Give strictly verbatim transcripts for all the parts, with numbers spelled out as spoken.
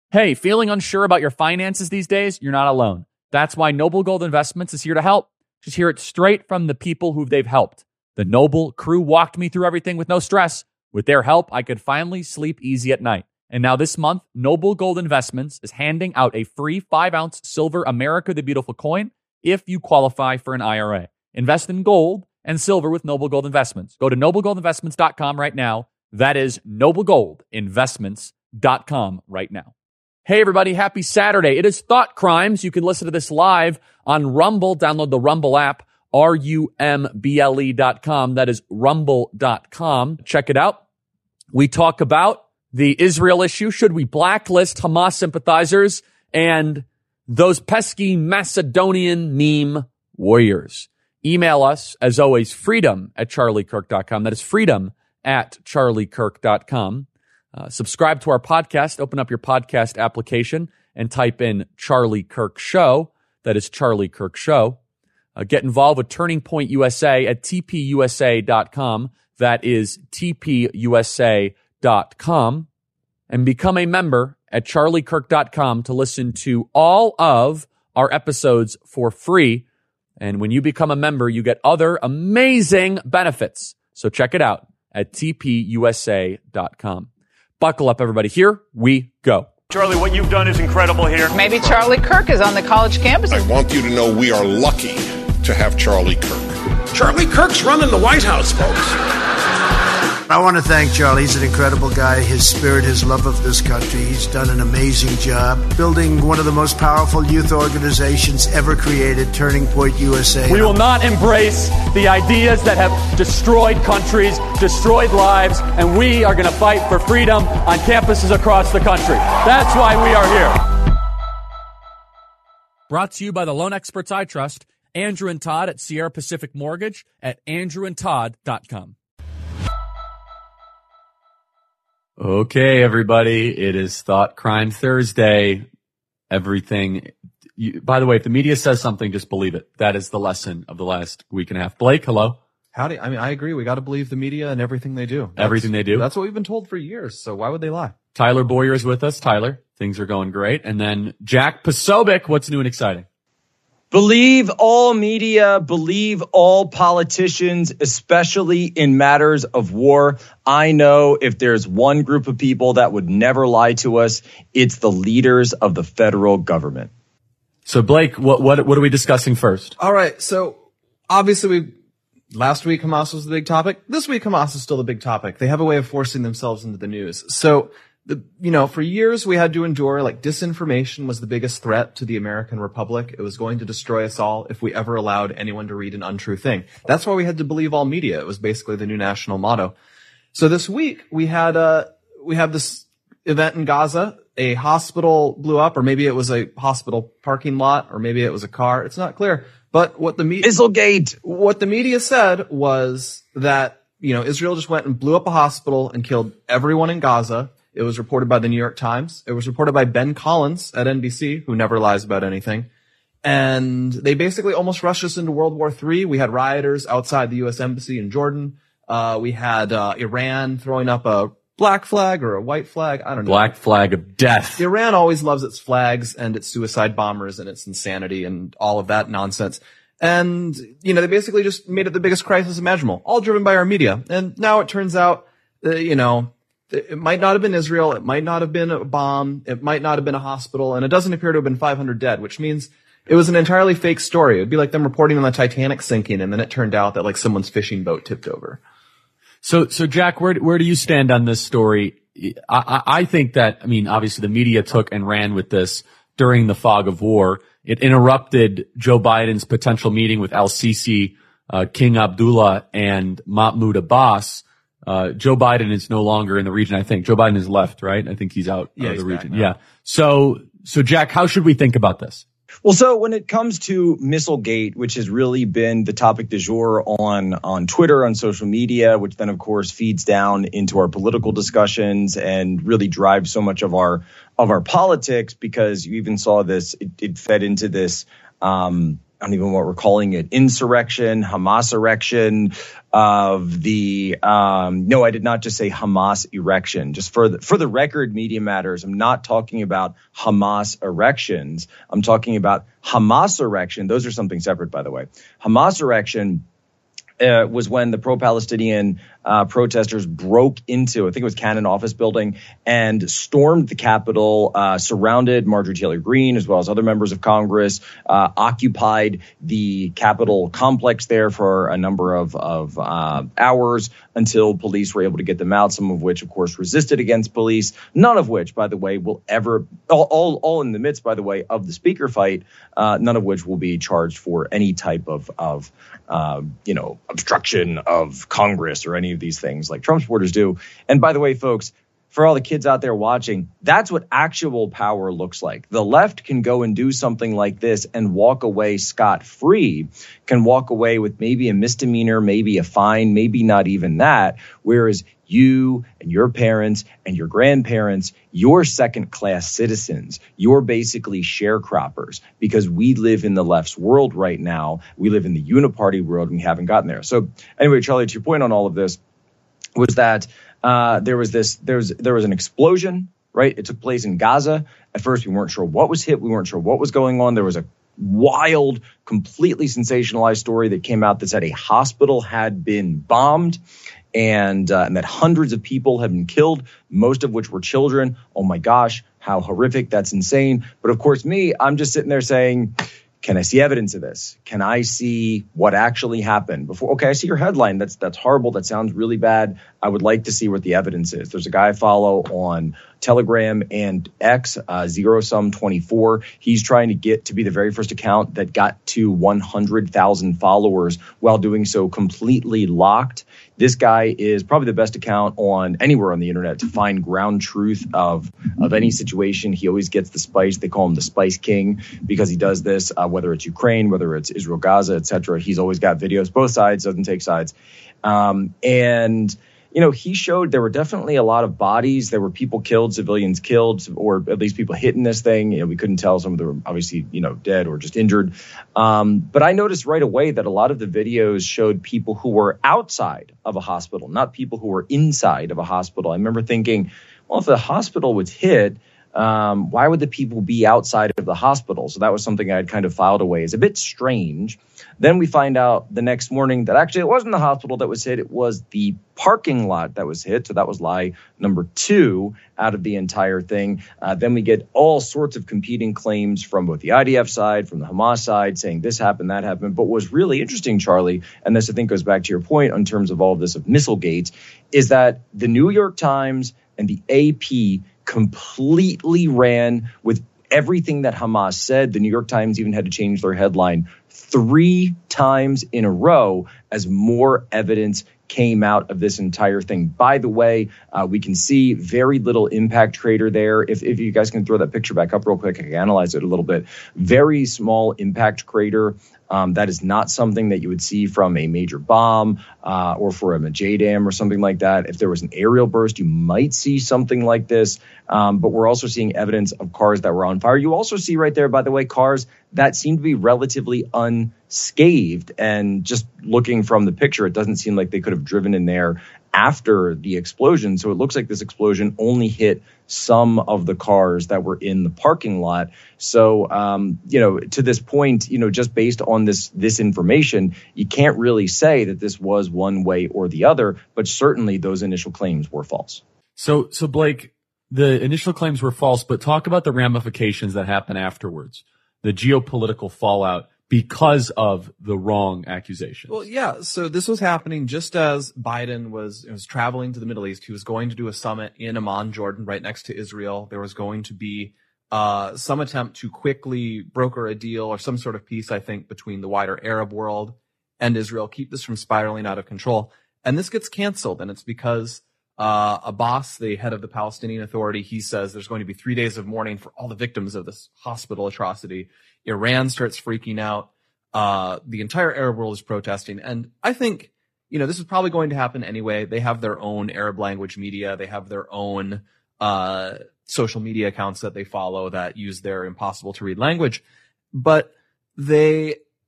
Hey, feeling unsure about your finances these days? You're not alone. That's why Noble Gold Investments is here to help. Just hear it straight from the people who they've helped. The Noble crew walked me through everything with no stress. With their help, I could finally sleep easy at night. And now this month, Noble Gold Investments is handing out a free five ounce silver America the Beautiful coin if you qualify for an I R A. Invest in gold and silver with Noble Gold Investments. Go to noble gold investments dot com right now. That is noble gold investments dot com right now. Hey, everybody. Happy Saturday. It is Thought Crimes. You can listen to this live on Rumble. Download the Rumble app, R U M B L E dot com. That is rumble dot com. Check it out. We talk about the Israel issue. Should we blacklist Hamas sympathizers and those pesky Macedonian meme warriors? Email us, as always, freedom at charlie kirk dot com. That is freedom at charlie kirk dot com. Uh, subscribe to our podcast. Open up your podcast application and type in Charlie Kirk Show. That is Charlie Kirk Show. Uh, get involved with Turning Point U S A at t p u s a dot com. That is t p u s a dot com. And become a member at charlie kirk dot com to listen to all of our episodes for free. And when you become a member, you get other amazing benefits. So check it out at t p u s a dot com. Buckle up, everybody. Here we go. Charlie, what you've done is incredible here. Maybe Charlie Kirk is on the college campus. I want you to know we are lucky to have Charlie Kirk. Charlie Kirk's running the White House, folks. I want to thank Charlie. He's an incredible guy. His spirit, his love of this country. He's done an amazing job building one of the most powerful youth organizations ever created, Turning Point U S A. We will not embrace the ideas that have destroyed countries, destroyed lives, and we are going to fight for freedom on campuses across the country. That's why we are here. Brought to you by the loan experts I trust, Andrew and Todd at Sierra Pacific Mortgage at andrew and todd dot com. Okay, everybody, it is Thought Crime Thursday. Everything, you, by the way, if the media says something, just believe it. That is the lesson of the last week and a half. Blake, hello. Howdy. I mean, I agree. We got to believe the media and everything they do. That's, everything they do. That's what we've been told for years. So why would they lie? Tyler Boyer is with us. Tyler, things are going great. And then Jack Posobiec, what's new and exciting? Believe all media, believe all politicians, especially in matters of war. I know if there's one group of people that would never lie to us, it's the leaders of the federal government. So, Blake, what what what are we discussing first? All right. So, obviously, we last week Hamas was the big topic. This week Hamas is still the big topic. They have a way of forcing themselves into the news. So, the, you know, for years we had to endure, like, disinformation was the biggest threat to the American Republic. It was going to destroy us all if we ever allowed anyone to read an untrue thing. That's why we had to believe all media. It was basically the new national motto. So this week we had, uh, we had this event in Gaza. A hospital blew up, or maybe it was a hospital parking lot, or maybe it was a car. It's not clear. But what the media, Israelgate, what the media said was that, you know, Israel just went and blew up a hospital and killed everyone in Gaza. It was reported by the New York Times. It was reported by Ben Collins at N B C, who never lies about anything. And they basically almost rushed us into World War Three. We had rioters outside the U S Embassy in Jordan. Uh, we had, uh, Iran throwing up a black flag or a white flag. I don't know. Black flag of death. Iran always loves its flags and its suicide bombers and its insanity and all of that nonsense. And, you know, they basically just made it the biggest crisis imaginable, all driven by our media. And now it turns out, uh, you know, it might not have been Israel. It might not have been a bomb. It might not have been a hospital. And it doesn't appear to have been five hundred dead, which means it was an entirely fake story. It would be like them reporting on the Titanic sinking, and then it turned out that, like, someone's fishing boat tipped over. So, so Jack, where, where do you stand on this story? I, I think that, I mean, obviously the media took and ran with this during the fog of war. It interrupted Joe Biden's potential meeting with al-Sisi, uh, King Abdullah, and Mahmoud Abbas. Uh, Joe Biden is no longer in the region, I think. Joe Biden is left, right? I think he's out yeah, of the he's region. back Yeah. So, so Jack, how should we think about this? Well, so when it comes to Missilegate, which has really been the topic du jour on, on Twitter, on social media, which then, of course, feeds down into our political discussions and really drives so much of our, of our politics, because you even saw this, it, it fed into this, um, I don't even know what we're calling it, insurrection, Hamas erection of the, um, no, I did not just say Hamas erection. Just for the, for the record, Media Matters, I'm not talking about Hamas erections. I'm talking about Hamas erection. Those are something separate, by the way. Hamas erection Uh, was when the pro-Palestinian uh, protesters broke into, I think it was Cannon office building, and stormed the Capitol, uh, surrounded Marjorie Taylor Greene as well as other members of Congress, uh, occupied the Capitol complex there for a number of, of uh, hours until police were able to get them out, some of which, of course, resisted against police, none of which, by the way, will ever, all, all, all in the midst, by the way, of the speaker fight, uh, none of which will be charged for any type of, of uh, you know, obstruction of Congress or any of these things like Trump supporters do. And by the way, folks, for all the kids out there watching, that's what actual power looks like. The left can go and do something like this and walk away scot-free, can walk away with maybe a misdemeanor, maybe a fine, maybe not even that, whereas you and your parents and your grandparents, you're second-class citizens. You're basically sharecroppers because we live in the left's world right now. We live in the uniparty world and we haven't gotten there. So anyway, Charlie, to your point on all of this was that uh, there was this, there was, there was an explosion, right? It took place in Gaza. At first, we weren't sure what was hit. We weren't sure what was going on. There was a wild, completely sensationalized story that came out that said a hospital had been bombed. And, uh, and that hundreds of people have been killed, most of which were children. Oh, my gosh, how horrific. That's insane. But of course, me, I'm just sitting there saying, can I see evidence of this? Can I see what actually happened before? OK, I see your headline. That's that's horrible. That sounds really bad. I would like to see what the evidence is. There's a guy I follow on Telegram and X, uh, Zero Sum twenty-four. He's trying to get to be the very first account that got to one hundred thousand followers while doing so completely locked. This guy is probably the best account on anywhere on the internet to find ground truth of, of any situation. He always gets the spice. They call him the Spice King because he does this, uh, whether it's Ukraine, whether it's Israel, Gaza, et cetera. He's always got videos, both sides, doesn't take sides. Um, and you know, he showed there were definitely a lot of bodies. There were people killed, civilians killed, or at least people hit in this thing. You know, we couldn't tell. Some of them were obviously, you know, dead or just injured. Um, but I noticed right away that a lot of the videos showed people who were outside of a hospital, not people who were inside of a hospital. I remember thinking, well, if the hospital was hit, um, why would the people be outside of the hospital? So that was something I had kind of filed away as a bit strange. Then we find out the next morning that actually it wasn't the hospital that was hit. It was the parking lot that was hit. So that was lie number two out of the entire thing. Uh, then we get all sorts of competing claims from both the I D F side, from the Hamas side, saying this happened, that happened. But what was really interesting, Charlie, and this I think goes back to your point in terms of all of this of Missilegate, is that the New York Times and the A P completely ran with everything that Hamas said. The New York Times even had to change their headline three times in a row as more evidence came out of this entire thing. By the way, uh, we can see very little impact crater there. If, if you guys can throw that picture back up real quick, I can analyze it a little bit. Very small impact crater. Um, that is not something that you would see from a major bomb uh, or from a J DAM or something like that. If there was an aerial burst, you might see something like this. Um, but we're also seeing evidence of cars that were on fire. You also see right there, by the way, cars that seem to be relatively unscathed. And just looking from the picture, it doesn't seem like they could have driven in there after the explosion. So it looks like this explosion only hit some of the cars that were in the parking lot. So, um, you know, to this point, you know, just based on this this information, you can't really say that this was one way or the other, but certainly those initial claims were false. So, so Blake, the initial claims were false, but talk about the ramifications that happen afterwards, the geopolitical fallout because of the wrong accusations. Well, yeah. So this was happening just as Biden was, was traveling to the Middle East. He was going to do a summit in Amman, Jordan, right next to Israel. There was going to be uh some attempt to quickly broker a deal or some sort of peace, I think, between the wider Arab world and Israel, keep this from spiraling out of control. And this gets canceled, and it's because uh Abbas, the head of the Palestinian Authority, he says there's going to be three days of mourning for all the victims of this hospital atrocity. Iran starts freaking out. Uh, the entire Arab world is protesting. And I think, you know, this is probably going to happen anyway. They have their own Arab language media. They have their own, uh, social media accounts that they follow that use their impossible to read language. But they,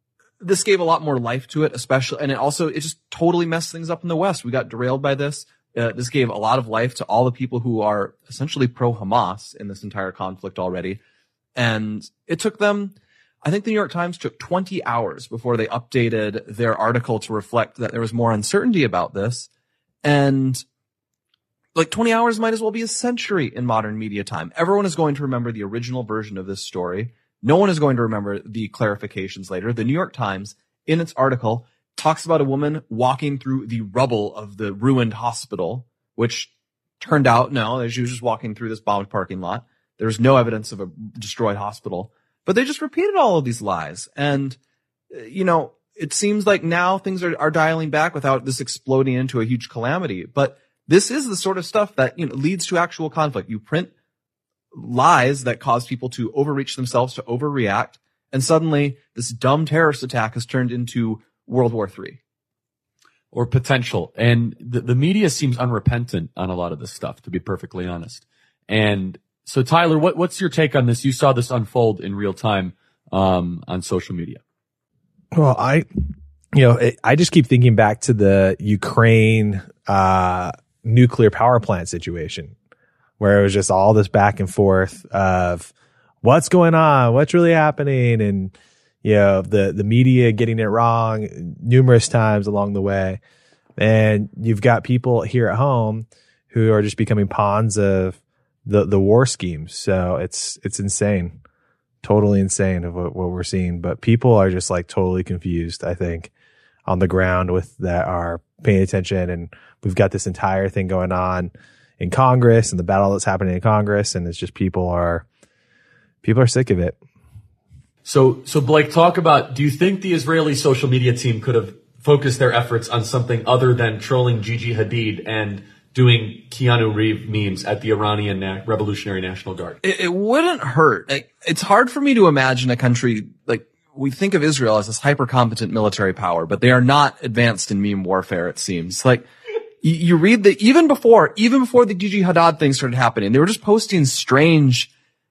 this gave a lot more life to it, especially, and it also, it just totally messed things up in the West. We got derailed by this. Uh, this gave a lot of life to all the people who are essentially pro-Hamas in this entire conflict already. And it took them, I think the New York Times took twenty hours before they updated their article to reflect that there was more uncertainty about this. And like twenty hours might as well be a century in modern media time. Everyone is going to remember the original version of this story. No one is going to remember the clarifications later. The New York Times, in its article, talks about a woman walking through the rubble of the ruined hospital, which turned out, no, she was just walking through this bombed parking lot. There's no evidence of a destroyed hospital. But they just repeated all of these lies. And, you know, it seems like now things are, are dialing back without this exploding into a huge calamity. But this is the sort of stuff that, you know, leads to actual conflict. You print lies that cause people to overreach themselves, to overreact, and suddenly this dumb terrorist attack has turned into World War Three. Or potential. And the, the media seems unrepentant on a lot of this stuff, to be perfectly honest. And so, Tyler, what, what's your take on this? You saw this unfold in real time um, on social media. Well, I, you know, it, I just keep thinking back to the Ukraine uh, nuclear power plant situation, where it was just all this back and forth of what's going on, what's really happening, and you know, the the media getting it wrong numerous times along the way. And you've got people here at home who are just becoming pawns of the the war schemes. So it's it's insane, totally insane of what, what we're seeing. But people are just like totally confused, I think, on the ground with that are paying attention. And we've got this entire thing going on in Congress and the battle that's happening in Congress. And it's just people are, people are sick of it. So, so Blake, talk about, do you think the Israeli social media team could have focused their efforts on something other than trolling Gigi Hadid and doing Keanu Reeves memes at the Iranian Na- Revolutionary National Guard? It, it wouldn't hurt. Like, it's hard for me to imagine a country, like, we think of Israel as this hyper-competent military power, but they are not advanced in meme warfare, it seems. Like, you, you read the, even before, even before the Gigi Hadid thing started happening, they were just posting strange,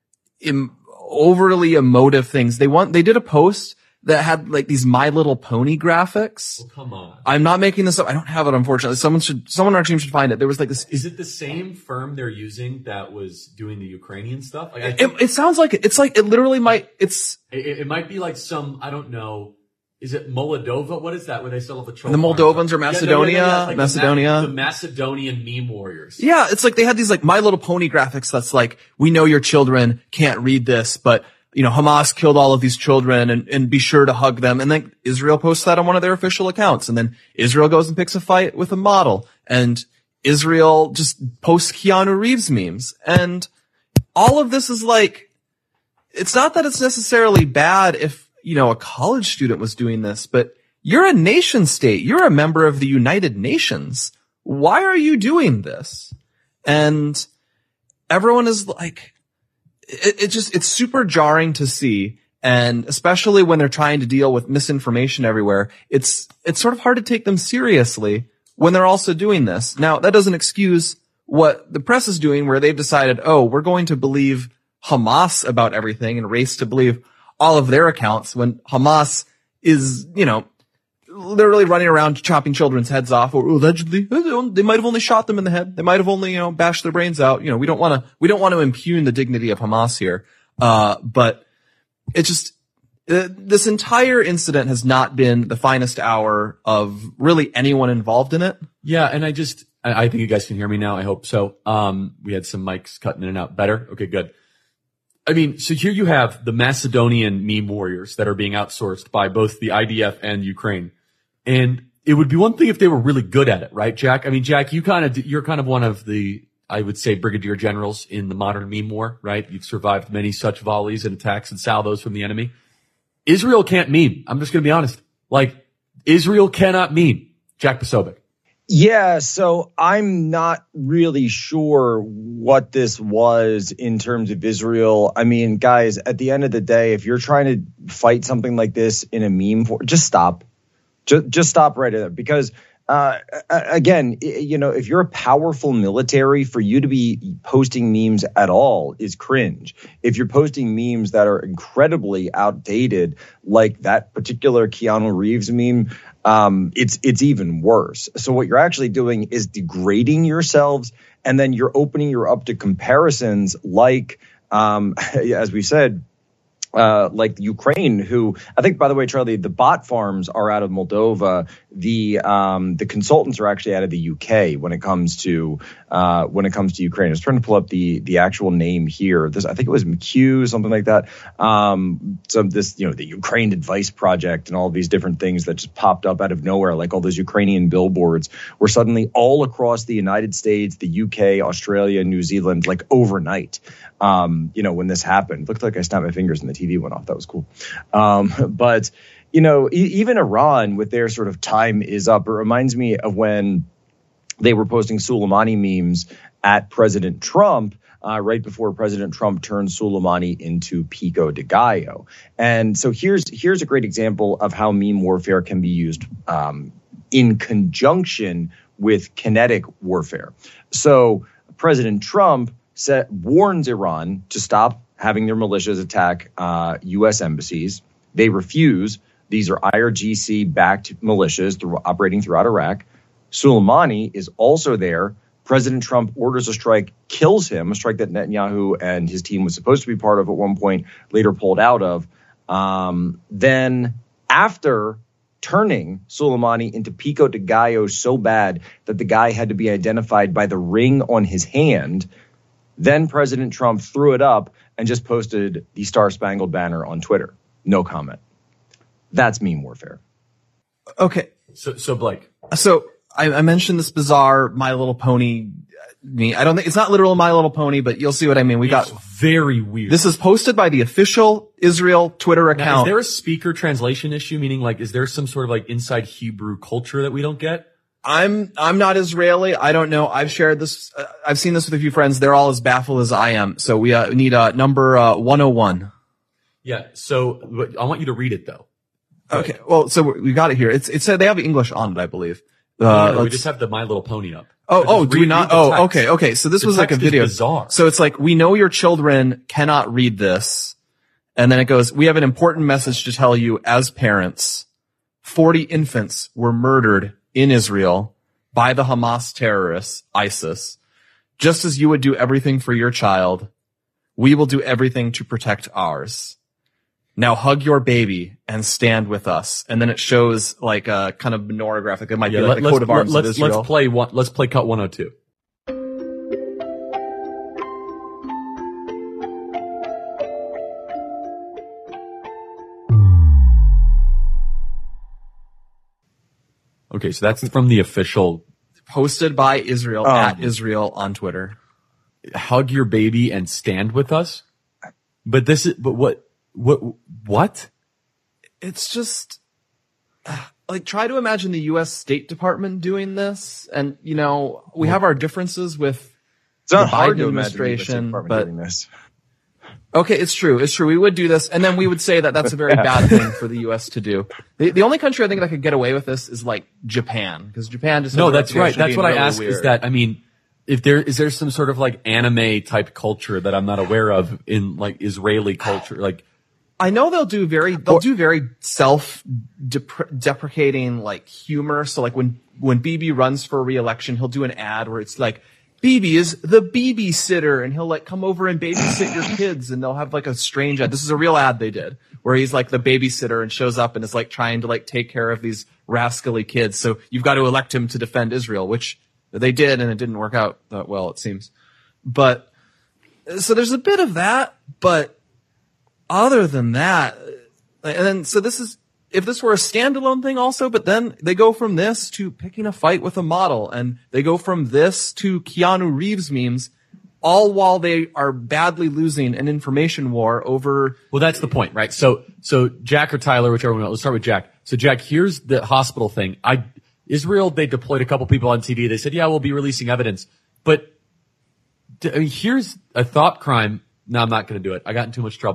im, overly emotive things. They want, they did a post that had like these My Little Pony graphics. Oh, come on. I'm not making this up. I don't have it, unfortunately. Someone should, someone on our team should find it. There was like this. Is it the same firm they're using that was doing the Ukrainian stuff? Like, I it, think it sounds like it. It's like, it literally might, it's. It, it might be like some, I don't know. Is it Moldova? What is that where they still have the troll? The Moldovans or Macedonia? Yeah, no, yeah, yeah, yeah. Like Macedonia. The, Ma- the Macedonian meme warriors. Yeah, it's like they had these like My Little Pony graphics that's like, we know your children can't read this, but you know, Hamas killed all of these children and, and be sure to hug them. And then Israel posts that on one of their official accounts. And then Israel goes and picks a fight with a model. And Israel just posts Keanu Reeves memes. And all of this is like, it's not that it's necessarily bad if, you know, a college student was doing this, but you're a nation state. You're a member of the United Nations. Why are you doing this? And everyone is like, It, it just, it's super jarring to see. And especially when they're trying to deal with misinformation everywhere, it's, it's sort of hard to take them seriously when they're also doing this. Now, that doesn't excuse what the press is doing, where they've decided, oh, we're going to believe Hamas about everything and race to believe all of their accounts when Hamas is, you know, literally running around chopping children's heads off, or allegedly they might have only shot them in the head. They might have only, you know, bashed their brains out. You know, we don't want to, we don't want to impugn the dignity of Hamas here. Uh, but it's just, uh, this entire incident has not been the finest hour of really anyone involved in it. Yeah. And I just, I, I think you guys can hear me now. I hope so. Um, we had some mics cutting in and out. Better? Okay, good. I mean, so here you have the Macedonian meme warriors that are being outsourced by both the I D F and Ukraine. And it would be one thing if they were really good at it, right, Jack? I mean, Jack, you kind of, you're kind of one of the, I would say, brigadier generals in the modern meme war, right? You've survived many such volleys and attacks and salvos from the enemy. Israel can't meme. I'm just going to be honest. Like, Israel cannot meme. Jack Posobiec. Yeah, so I'm not really sure what this was in terms of Israel. I mean, guys, at the end of the day, if you're trying to fight something like this in a meme, for, just stop. Just, just stop right there. Because Uh, again, you know, if you're a powerful military, for you to be posting memes at all is cringe. If you're posting memes that are incredibly outdated, like that particular Keanu Reeves meme, um, it's it's even worse. So what you're actually doing is degrading yourselves, and then you're opening you up to comparisons like, um, as we said, Uh, like Ukraine, who I think, by the way, Charlie, the bot farms are out of Moldova. The um, the consultants are actually out of the U K when it comes to uh, when it comes to Ukraine. I was trying to pull up the the actual name here. This, I think it was McHugh, something like that. Um, some this you know the Ukraine Advice Project and all of these different things that just popped up out of nowhere, like all those Ukrainian billboards were suddenly all across the United States, the U K, Australia, New Zealand, like overnight. Um, you know, when this happened, it looked like I snapped my fingers and the T V went off. That was cool. Um, but, you know, e- even Iran with their sort of time is up. It reminds me of when they were posting Soleimani memes at President Trump, uh, right before President Trump turned Soleimani into Pico de Gallo. And so here's, here's a great example of how meme warfare can be used, um, in conjunction with kinetic warfare. So President Trump Set, warns Iran to stop having their militias attack uh, U S embassies. They refuse. These are I R G C-backed militias through, operating throughout Iraq. Soleimani is also there. President Trump orders a strike, kills him, a strike that Netanyahu and his team was supposed to be part of at one point, later pulled out of. Um, then after turning Soleimani into Pico de Gallo so bad that the guy had to be identified by the ring on his hand, then President Trump threw it up and just posted the Star Spangled Banner on Twitter. No comment. That's meme warfare. Okay. So, so Blake. So I, I mentioned this bizarre My Little Pony me. I don't think it's not literal My Little Pony, but you'll see what I mean. We it's got very weird. This is posted by the official Israel Twitter account. Now, is there a speaker translation issue? Meaning, like, is there some sort of like inside Hebrew culture that we don't get? I'm I'm not Israeli. I don't know. I've shared this. Uh, I've seen this with a few friends. They're all as baffled as I am. So we uh, need uh, number uh, one oh one. Yeah. So I want you to read it though. Okay. Well, so we got it here. It's it said they have English on it, I believe. Uh, no, no, no, we just have the My Little Pony up. Oh, so oh, do read, we not? Oh, okay, okay. So this the was like a video. Bizarre. So it's like, we know your children cannot read this. And then it goes, we have an important message to tell you as parents. forty infants were murdered in Israel by the Hamas terrorists, ISIS. Just as you would do everything for your child, we will do everything to protect ours. Now hug your baby and stand with us. And then it shows like a kind of menorah graphic. It might yeah, be like let, the coat of arms let's, of Israel. Let's play one, let's play cut one oh two. Okay, so that's from the official. Posted by Israel, um, at Israel on Twitter. Hug your baby and stand with us. But this is, but what, what, what? It's just, uh, like, try to imagine the U S State Department doing this. And, you know, we have our differences with it's not the hard Biden to imagine the U S State administration, Department but doing this. Okay, it's true. It's true. We would do this, and then we would say that that's a very bad thing for the U S to do. The, the only country I think that could get away with this is like Japan, because Japan just has No, a that's right. reputation That's being what I really asked. weird. Is that I mean, if there is there some sort of like anime type culture that I'm not aware of in like Israeli culture, like. I know they'll do very they'll do very self deprecating like humor. So like when when Bibi runs for re-election, he'll do an ad where it's like, Bibi is the Bibi sitter, and he'll like come over and babysit your kids, and they'll have like a strange ad. This is a real ad they did where he's like the babysitter and shows up and is like trying to like take care of these rascally kids. So you've got to elect him to defend Israel, which they did, and it didn't work out that well, it seems. But so there's a bit of that, but other than that, and then so this is, if this were a standalone thing also, but then they go from this to picking a fight with a model, and they go from this to Keanu Reeves memes, all while they are badly losing an information war over. Well, that's the point, right? So, so Jack or Tyler, whichever one. Let's start with Jack. So Jack, here's the hospital thing. I, Israel, they deployed a couple people on T V. They said, yeah, we'll be releasing evidence. But I mean, here's a thought crime. No, I'm not going to do it. I got in too much trouble.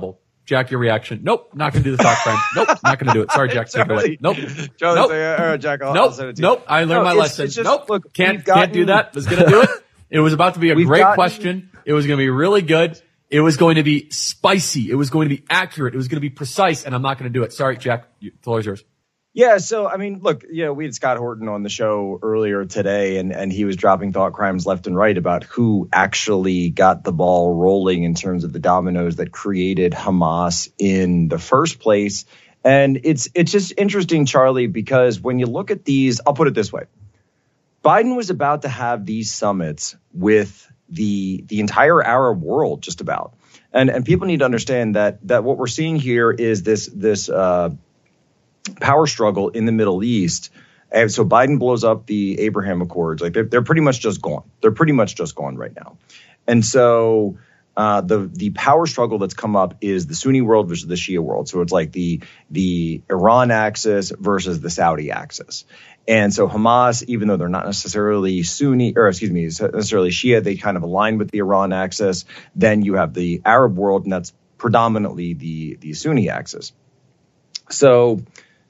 Jack, your reaction. Nope, not going to do the thought crime. Nope, not going to do it. Sorry, Jack, take it away. Nope. Charlie, nope. Say, all right, Jack, I'll, nope. I'll send it to you. Nope, I learned no, my it's, lesson. It's just, nope, look, can't, gotten, can't do that. Was going to do it. It was about to be a great gotten, question. It was going to be really good. It was going to be spicy. It was going to be accurate. It was going to be precise, and I'm not going to do it. Sorry, Jack. The floor is yours. Yeah, so, I mean, look, you know, we had Scott Horton on the show earlier today, and, and he was dropping thought crimes left and right about who actually got the ball rolling in terms of the dominoes that created Hamas in the first place. And it's it's just interesting, Charlie, because when you look at these, I'll put it this way. Biden was about to have these summits with the the entire Arab world, just about. And and people need to understand that that what we're seeing here is this this uh power struggle in the Middle East. And so Biden blows up the Abraham Accords. Like they're, they're pretty much just gone. They're pretty much just gone right now. And so uh, the the power struggle that's come up is the Sunni world versus the Shia world. So it's like the the Iran axis versus the Saudi axis. And so Hamas, even though they're not necessarily Sunni, or excuse me, necessarily Shia, they kind of align with the Iran axis. Then you have the Arab world, and that's predominantly the the Sunni axis. So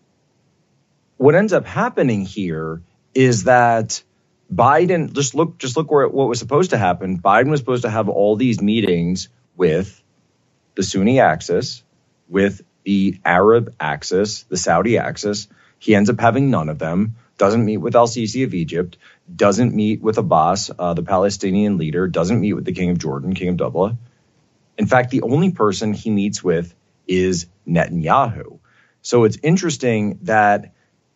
what ends up happening here is that Biden, just look, just look where what was supposed to happen. Biden was supposed to have all these meetings with the Sunni axis, with the Arab axis, the Saudi axis. He ends up having none of them. Doesn't meet with al-Sisi of Egypt. Doesn't meet with Abbas, uh, the Palestinian leader. Doesn't meet with the King of Jordan, King Abdullah. In fact, the only person he meets with is Netanyahu. So it's interesting that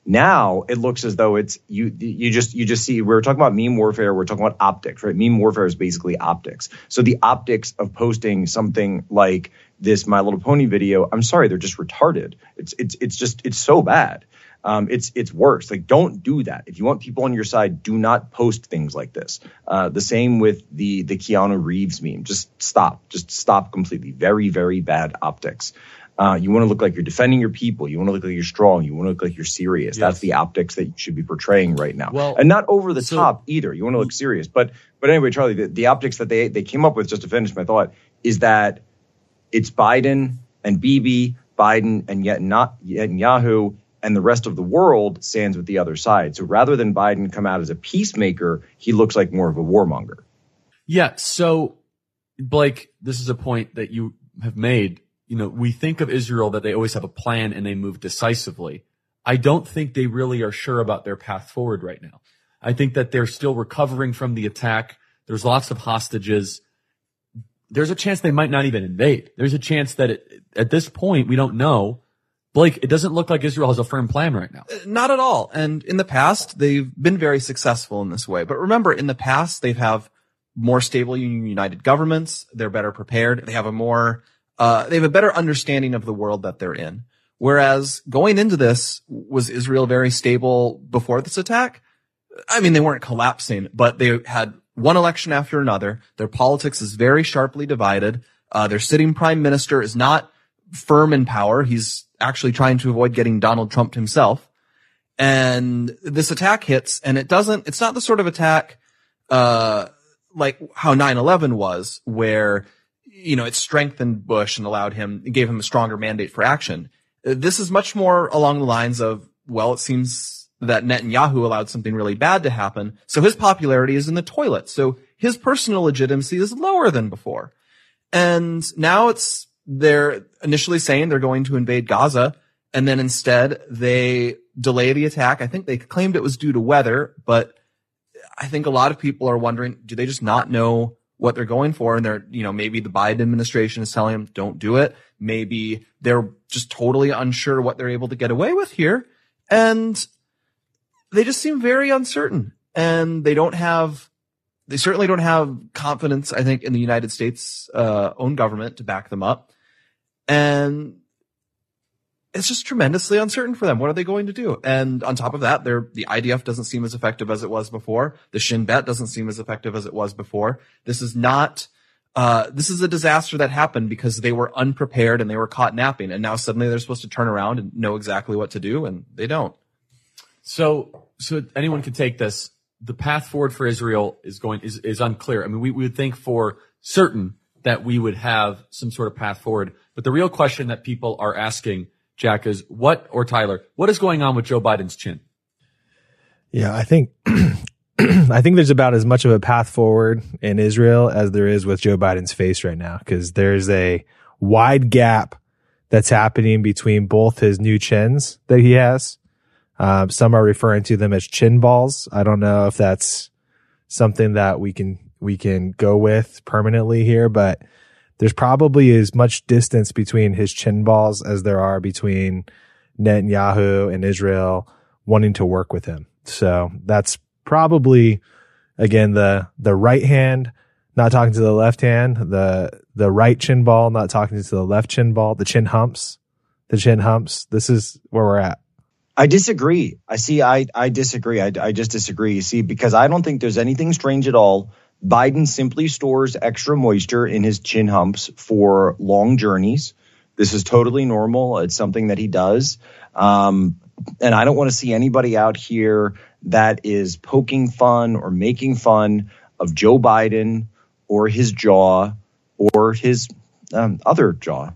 now it looks as though it's you. You just you just see we're talking about meme warfare. We're talking about optics, right? Meme warfare is basically optics. So the optics of posting something like this My Little Pony video, I'm sorry, they're just retarded. It's it's it's just it's so bad. Um, it's it's worse. Like, don't do that. If you want people on your side, do not post things like this. Uh, the same with the the Keanu Reeves meme. Just stop. Just stop completely. Very very bad optics. Uh, you want to look like you're defending your people. You want to look like you're strong. You want to look like you're serious. Yes. That's the optics that you should be portraying right now. Well, and not over the so, top either. You want to look serious. But but anyway, Charlie, the, the optics that they, they came up with, just to finish my thought, is that it's Biden and Bibi, Biden and Netanyahu, and the rest of the world stands with the other side. So rather than Biden come out as a peacemaker, he looks like more of a warmonger. Yeah. So, Blake, this is a point that you have made. You know, we think of Israel that they always have a plan and they move decisively. I don't think they really are sure about their path forward right now. I think that they're still recovering from the attack. There's lots of hostages. There's a chance they might not even invade. There's a chance that it, at this point, we don't know. Blake, it doesn't look like Israel has a firm plan right now. Not at all. And in the past, they've been very successful in this way. But remember, in the past, they have more stable united governments. They're better prepared. They have a more Uh, they have a better understanding of the world that they're in. Whereas going into this, was Israel very stable before this attack? I mean, they weren't collapsing, but they had one election after another. Their politics is very sharply divided. Uh, their sitting prime minister is not firm in power. He's actually trying to avoid getting Donald Trump himself. And this attack hits, and it doesn't, it's not the sort of attack, uh, like how nine eleven was, where you know, it strengthened Bush and allowed him, it gave him a stronger mandate for action. This is much more along the lines of, well, it seems that Netanyahu allowed something really bad to happen, so his popularity is in the toilet. So his personal legitimacy is lower than before. And now it's, they're initially saying they're going to invade Gaza, and then instead they delay the attack. I think they claimed it was due to weather, but I think a lot of people are wondering, do they just not know what they're going for? And they're, you know, maybe the Biden administration is telling them, don't do it. Maybe they're just totally unsure what they're able to get away with here. And they just seem very uncertain. And they don't have, they certainly don't have confidence, I think, in the United States, uh, own government to back them up. And it's just tremendously uncertain for them. What are they going to do? And on top of that, they're, the I D F doesn't seem as effective as it was before. The Shin Bet doesn't seem as effective as it was before. This is not, uh, this is a disaster that happened because they were unprepared and they were caught napping. And now suddenly they're supposed to turn around and know exactly what to do, and they don't. So, so anyone can take this. The path forward for Israel is going, is, is unclear. I mean, we, we would think for certain that we would have some sort of path forward. But the real question that people are asking, Jack, is what, or Tyler, what is going on with Joe Biden's chin? Yeah, I think I think there's about as much of a path forward in Israel as there is with Joe Biden's face right now, because there's a wide gap that's happening between both his new chins that he has. Um, some are referring to them as chin balls. I don't know if that's something that we can we can go with permanently here, but there's probably as much distance between his chin balls as there are between Netanyahu and Israel wanting to work with him. So that's probably, again, the the right hand not talking to the left hand, the the right chin ball not talking to the left chin ball, the chin humps, the chin humps. This is where we're at. I disagree. I see. I I disagree. I, I just disagree. You see, because I don't think there's anything strange at all. Biden simply stores extra moisture in his chin humps for long journeys. This is totally normal. It's something that he does. Um, and I don't want to see anybody out here that is poking fun or making fun of Joe Biden or his jaw or his um, other jaw.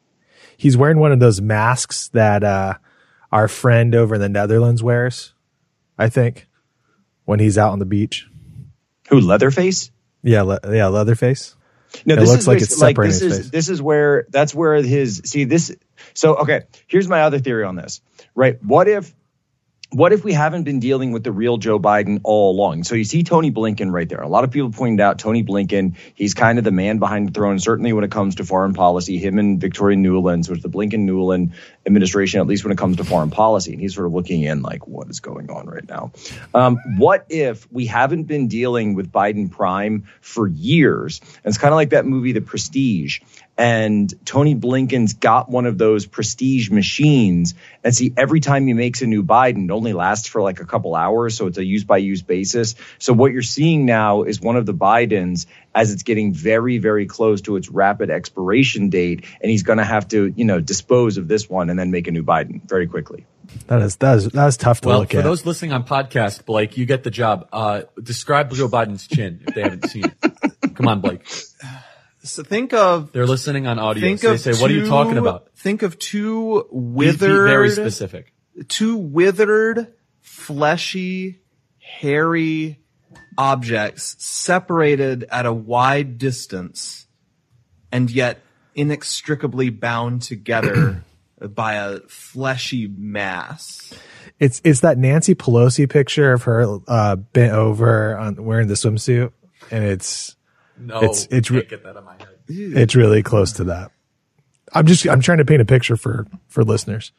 He's wearing one of those masks that uh, our friend over in the Netherlands wears, I think, when he's out on the beach. Who, Leatherface? Yeah, le- yeah, Leatherface. No, it this looks is like it's like separating this his is face. this is where that's where his see this. So okay, here's my other theory on this. Right, what if what if we haven't been dealing with the real Joe Biden all along? So you see Tony Blinken right there. A lot of people pointed out Tony Blinken. He's kind of the man behind the throne, certainly when it comes to foreign policy. Him and Victoria Nuland, so it's the Blinken-Nuland administration, at least when it comes to foreign policy. And he's sort of looking in like, what is going on right now? Um, what if we haven't been dealing with Biden Prime for years? And it's kind of like that movie, The Prestige. And Tony Blinken's got one of those prestige machines. And see, every time he makes a new Biden, it only lasts for like a couple hours. So it's a use by use basis. So what you're seeing now is one of the Bidens as it's getting very, very close to its rapid expiration date. And he's going to have to, you know, dispose of this one and then make a new Biden very quickly. That is, that is, that is tough to well, look for at. For those listening on podcast, Blake, you get the job. Uh, describe Joe Biden's chin if they haven't seen it. Come on, Blake. So think of they're listening on audio. Think so they of say, two, "What are you talking about?" Think of two Please be withered, very specific. Two withered, fleshy, hairy objects separated at a wide distance, and yet inextricably bound together by a fleshy mass. It's it's that Nancy Pelosi picture of her uh, bent over on wearing the swimsuit, and it's. No, it's it's can't get that in my head. It's really close to that. I'm just I'm trying to paint a picture for for listeners.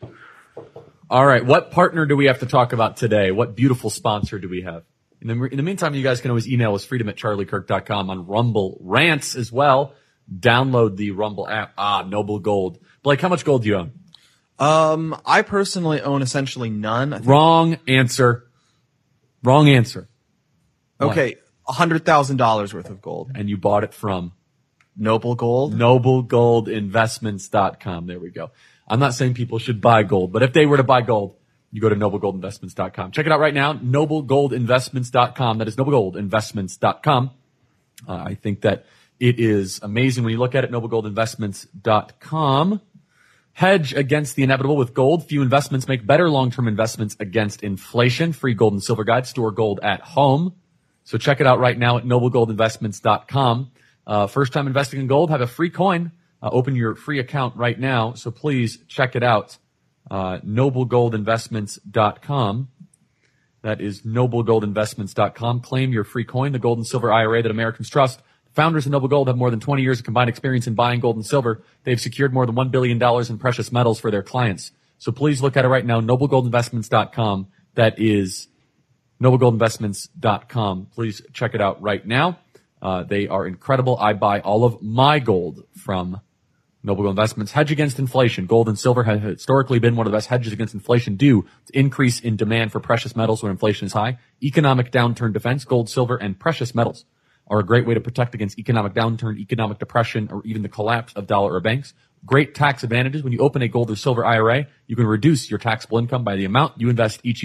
All right, what partner do we have to talk about today? What beautiful sponsor do we have? In the, in the meantime, you guys can always email us freedom at charlie kirk dot com on Rumble Rants as well. Download the Rumble app. Ah, Noble Gold. Blake, how much gold do you own? Um, I personally own essentially none. I think. Wrong answer. Wrong answer. Okay. What? one hundred thousand dollars worth of gold. And you bought it from? Noble Gold? noble gold investments dot com. There we go. I'm not saying people should buy gold, but if they were to buy gold, you go to noble gold investments dot com. Check it out right now, noble gold investments dot com. That is noble gold investments dot com. Uh, I think that it is amazing when you look at it, noble gold investments dot com. Hedge against the inevitable with gold. Few investments make better long-term investments against inflation. Free gold and silver guide. Store gold at home. So check it out right now at noble gold investments dot com. Uh, first time investing in gold, have a free coin. Uh, open your free account right now. So please check it out. Uh, noble gold investments dot com. That is noble gold investments dot com. Claim your free coin, the gold and silver I R A that Americans trust. The founders of Noble Gold have more than twenty years of combined experience in buying gold and silver. They've secured more than one billion dollars in precious metals for their clients. So please look at it right now, noble gold investments dot com. That is noble gold investments dot com. Please check it out right now. Uh, they are incredible. I buy all of my gold from Noble Gold Investments. Hedge against inflation. Gold and silver have historically been one of the best hedges against inflation due to increase in demand for precious metals when inflation is high. Economic downturn defense. Gold, silver, and precious metals are a great way to protect against economic downturn, economic depression, or even the collapse of dollar or banks. Great tax advantages. When you open a gold or silver I R A, you can reduce your taxable income by the amount you invest each year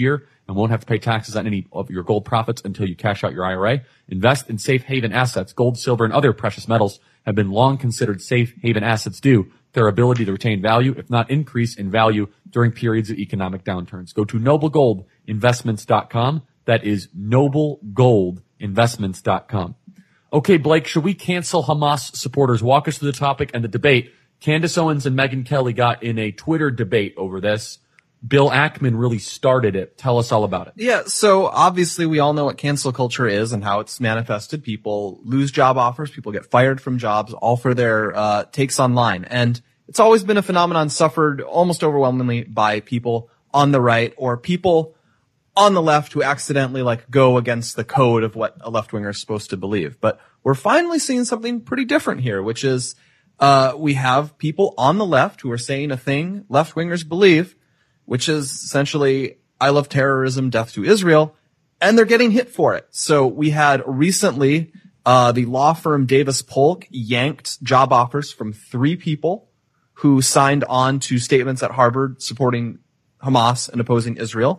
and won't have to pay taxes on any of your gold profits until you cash out your I R A. Invest in safe haven assets. Gold, silver, and other precious metals have been long considered safe haven assets due to their ability to retain value, if not increase in value during periods of economic downturns. Go to noble gold investments dot com. That is noble gold investments dot com. Okay, Blake, should we cancel Hamas supporters? Walk us through the topic and the debate. Candace Owens and Megyn Kelly got in a Twitter debate over this. Bill Ackman really started it. Tell us all about it. Yeah, so obviously we all know what cancel culture is and how it's manifested. People lose job offers, people get fired from jobs, all for their uh takes online. And it's always been a phenomenon suffered almost overwhelmingly by people on the right or people on the left who accidentally like go against the code of what a left-winger is supposed to believe. But we're finally seeing something pretty different here, which is uh we have people on the left who are saying a thing left-wingers believe, which is essentially, I love terrorism, death to Israel, and they're getting hit for it. So we had recently, uh, the law firm Davis Polk yanked job offers from three people who signed on to statements at Harvard supporting Hamas and opposing Israel.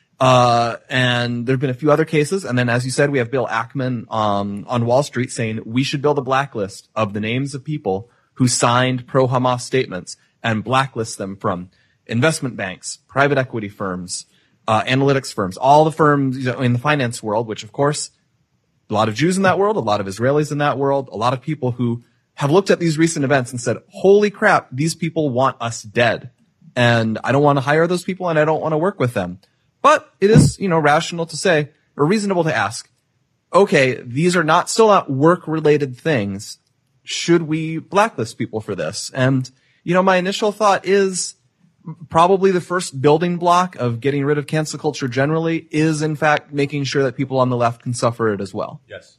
Uh, and there've been a few other cases. And then, as you said, we have Bill Ackman, um, on Wall Street saying we should build a blacklist of the names of people who signed pro-Hamas statements and blacklist them from investment banks, private equity firms, uh, analytics firms, all the firms, you know, in the finance world, which of course, a lot of Jews in that world, a lot of Israelis in that world, a lot of people who have looked at these recent events and said, holy crap, these people want us dead. And I don't want to hire those people and I don't want to work with them. But it is, you know, rational to say or reasonable to ask, okay, these are not still not work related things. Should we blacklist people for this? And, you know, my initial thought is, probably the first building block of getting rid of cancel culture generally is, in fact, making sure that people on the left can suffer it as well. Yes.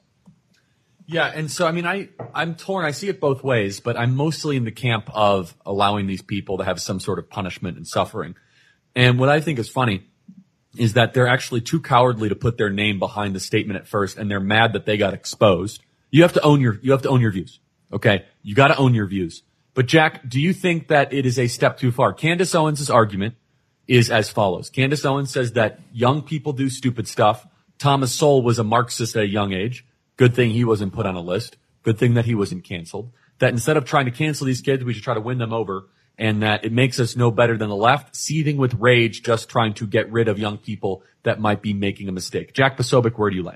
Yeah, and so, I mean, I, I'm torn. I see it both ways, but I'm mostly in the camp of allowing these people to have some sort of punishment and suffering. And what I think is funny is that they're actually too cowardly to put their name behind the statement at first, and they're mad that they got exposed. You have to own your, you have to own your views. Okay? You gotta own your views. But Jack, do you think that it is a step too far? Candace Owens' argument is as follows. Candace Owens says that young people do stupid stuff. Thomas Sowell was a Marxist at a young age. Good thing he wasn't put on a list. Good thing that he wasn't canceled. That instead of trying to cancel these kids, we should try to win them over. And that it makes us no better than the left, seething with rage, just trying to get rid of young people that might be making a mistake. Jack Posobiec, where do you lay?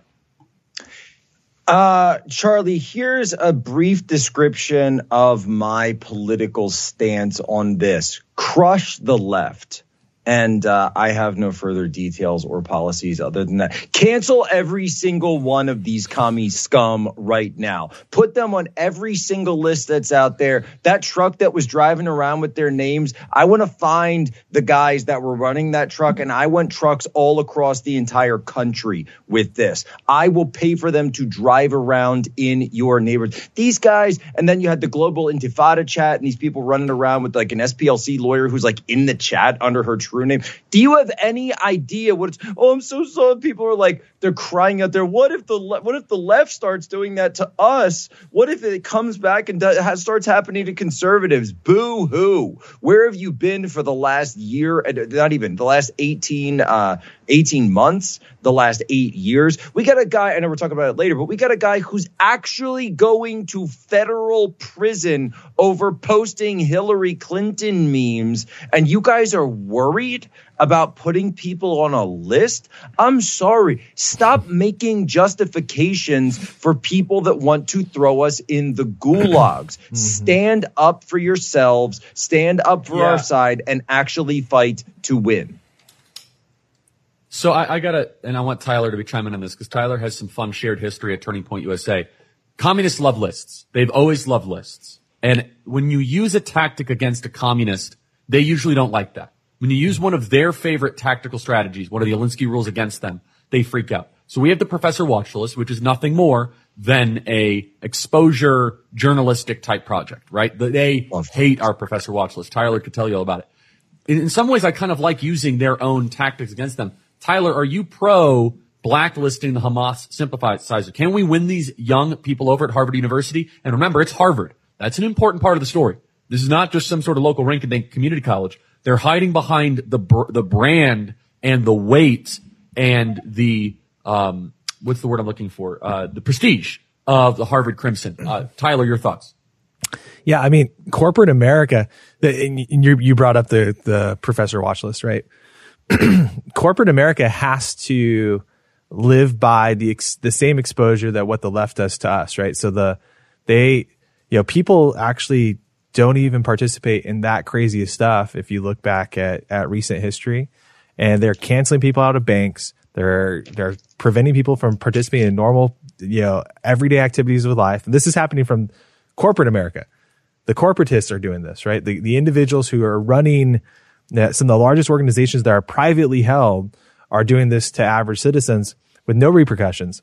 Uh, Charlie, here's a brief description of my political stance on this. Crush the left. And uh, I have no further details or policies other than that. Cancel every single one of these commie scum right now. Put them on every single list that's out there. That truck that was driving around with their names, I want to find the guys that were running that truck, and I want trucks all across the entire country with this. I will pay for them to drive around in your neighborhood. These guys, and then you had the Global Intifada chat, and these people running around with like an S P L C lawyer who's like in the chat under her true name. Do you have any idea what it's, oh, I'm so sorry. People are like, they're crying out there. What if the le- what if the left starts doing that to us? What if it comes back and does, has, starts happening to conservatives? Boo hoo. Where have you been for the last year? Not even the last eighteen, uh, eighteen months, the last eight years. We got a guy, I know we're talking about it later, but we got a guy who's actually going to federal prison over posting Hillary Clinton memes. And you guys are worried about putting people on a list? I'm sorry. Stop making justifications for people that want to throw us in the gulags. Mm-hmm. Stand up for yourselves, stand up for yeah. our side, and actually fight to win. So I, I gotta, and I want Tyler to be chiming in on this because Tyler has some fun shared history at Turning Point U S A. Communists love lists. They've always loved lists. And when you use a tactic against a communist, they usually don't like that. When you use one of their favorite tactical strategies, one of the Alinsky rules against them, they freak out. So we have the Professor Watch List, which is nothing more than a exposure journalistic type project, right? They hate our Professor Watch List. Tyler could tell you all about it. In, in some ways, I kind of like using their own tactics against them. Tyler, are you pro blacklisting the Hamas sympathizer? Can we win these young people over at Harvard University? And remember, it's Harvard. That's an important part of the story. This is not just some sort of local rink-and-dink community college. They're hiding behind the br- the brand and the weight and the, um, what's the word I'm looking for? Uh, the prestige of the Harvard Crimson. Uh, Tyler, your thoughts? Yeah, I mean, corporate America, the, and you, you brought up the, the professor watch list, right? Corporate America has to live by the ex, the same exposure that what the left does to us, right? So the, they, you know, people actually don't even participate in that crazy stuff if you look back at, at recent history. And they're canceling people out of banks. They're, they're preventing people from participating in normal, you know, everyday activities of life. And this is happening from corporate America. The corporatists are doing this, right? The, the individuals who are running some of the largest organizations that are privately held are doing this to average citizens with no repercussions.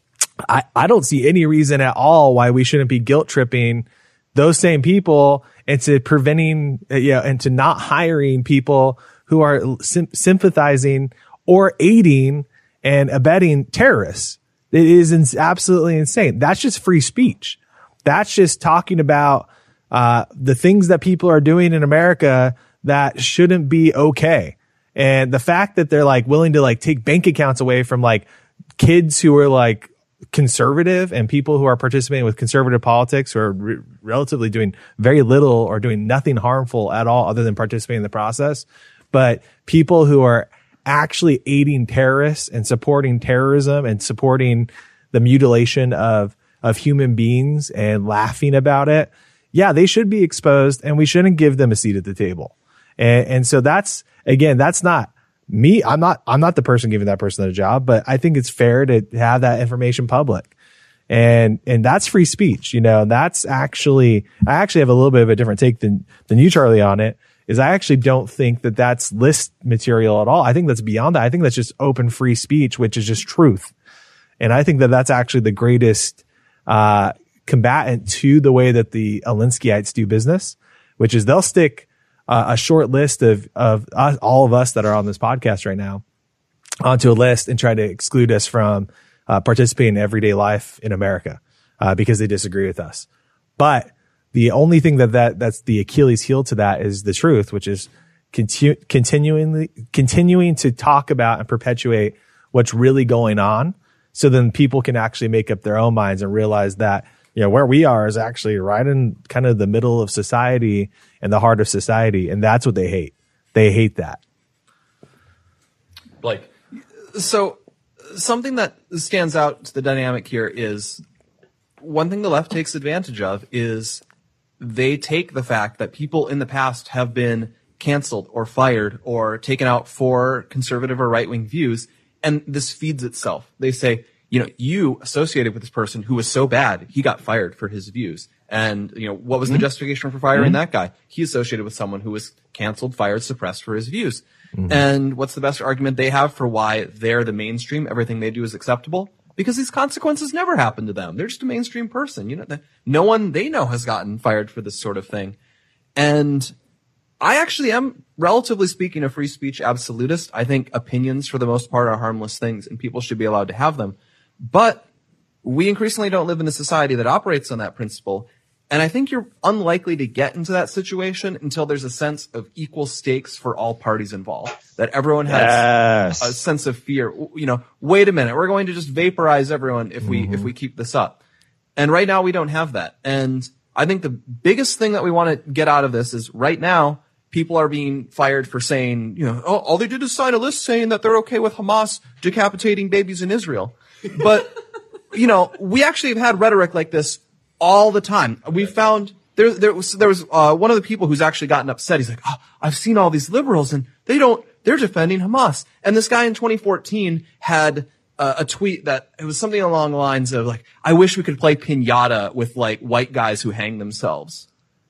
I, I don't see any reason at all why we shouldn't be guilt tripping those same people into preventing, yeah, and to not hiring people who are sim- sympathizing or aiding and abetting terrorists. It is ins- absolutely insane. That's just free speech. That's just talking about uh the things that people are doing in America that shouldn't be okay. And the fact that they're like willing to like take bank accounts away from like kids who are like conservative and people who are participating with conservative politics who are re- relatively doing very little or doing nothing harmful at all other than participating in the process. But people who are actually aiding terrorists and supporting terrorism and supporting the mutilation of, of human beings and laughing about it. Yeah, they should be exposed and we shouldn't give them a seat at the table. And, and so that's, again, that's not me. I'm not, I'm not the person giving that person a job, but I think it's fair to have that information public. And, and that's free speech, you know, that's actually, I actually have a little bit of a different take than, than you, Charlie, on it, is I actually don't think that that's list material at all. I think that's beyond that. I think that's just open free speech, which is just truth. And I think that that's actually the greatest, uh, combatant to the way that the Alinskyites do business, which is they'll stick uh, a short list of, of us, all of us that are on this podcast right now onto a list and try to exclude us from uh, participating in everyday life in America uh, because they disagree with us. But the only thing that, that that's the Achilles heel to that is the truth, which is continu- continuing, continuing to talk about and perpetuate what's really going on. So then people can actually make up their own minds and realize that, you know, where we are is actually right in kind of the middle of society and the heart of society. And that's what they hate. They hate that. Blake. So something that stands out to the dynamic here is one thing the left takes advantage of is they take the fact that people in the past have been canceled or fired or taken out for conservative or right-wing views, and this feeds itself. They say, you know, you associated with this person who was so bad, he got fired for his views. And, you know, what was mm-hmm. the justification for firing mm-hmm. that guy? He associated with someone who was canceled, fired, suppressed for his views. Mm-hmm. And what's the best argument they have for why they're the mainstream? Everything they do is acceptable? Because these consequences never happen to them. They're just a mainstream person. You know, no one they know has gotten fired for this sort of thing. And I actually am, relatively speaking, a free speech absolutist. I think opinions, for the most part, are harmless things, and people should be allowed to have them. But we increasingly don't live in a society that operates on that principle. And I think you're unlikely to get into that situation until there's a sense of equal stakes for all parties involved. That everyone has yes. a sense of fear. You know, wait a minute, we're going to just vaporize everyone if we, mm-hmm. if we keep this up. And right now we don't have that. And I think the biggest thing that we want to get out of this is right now, people are being fired for saying, you know, oh, all they did is sign a list saying that they're okay with Hamas decapitating babies in Israel. But, you know, we actually have had rhetoric like this all the time. We found there, there was, there was, uh, one of the people who's actually gotten upset. He's like, oh, I've seen all these liberals and they don't, they're defending Hamas. And this guy in twenty fourteen had uh, a tweet that it was something along the lines of like, I wish we could play piñata with like white guys who hang themselves.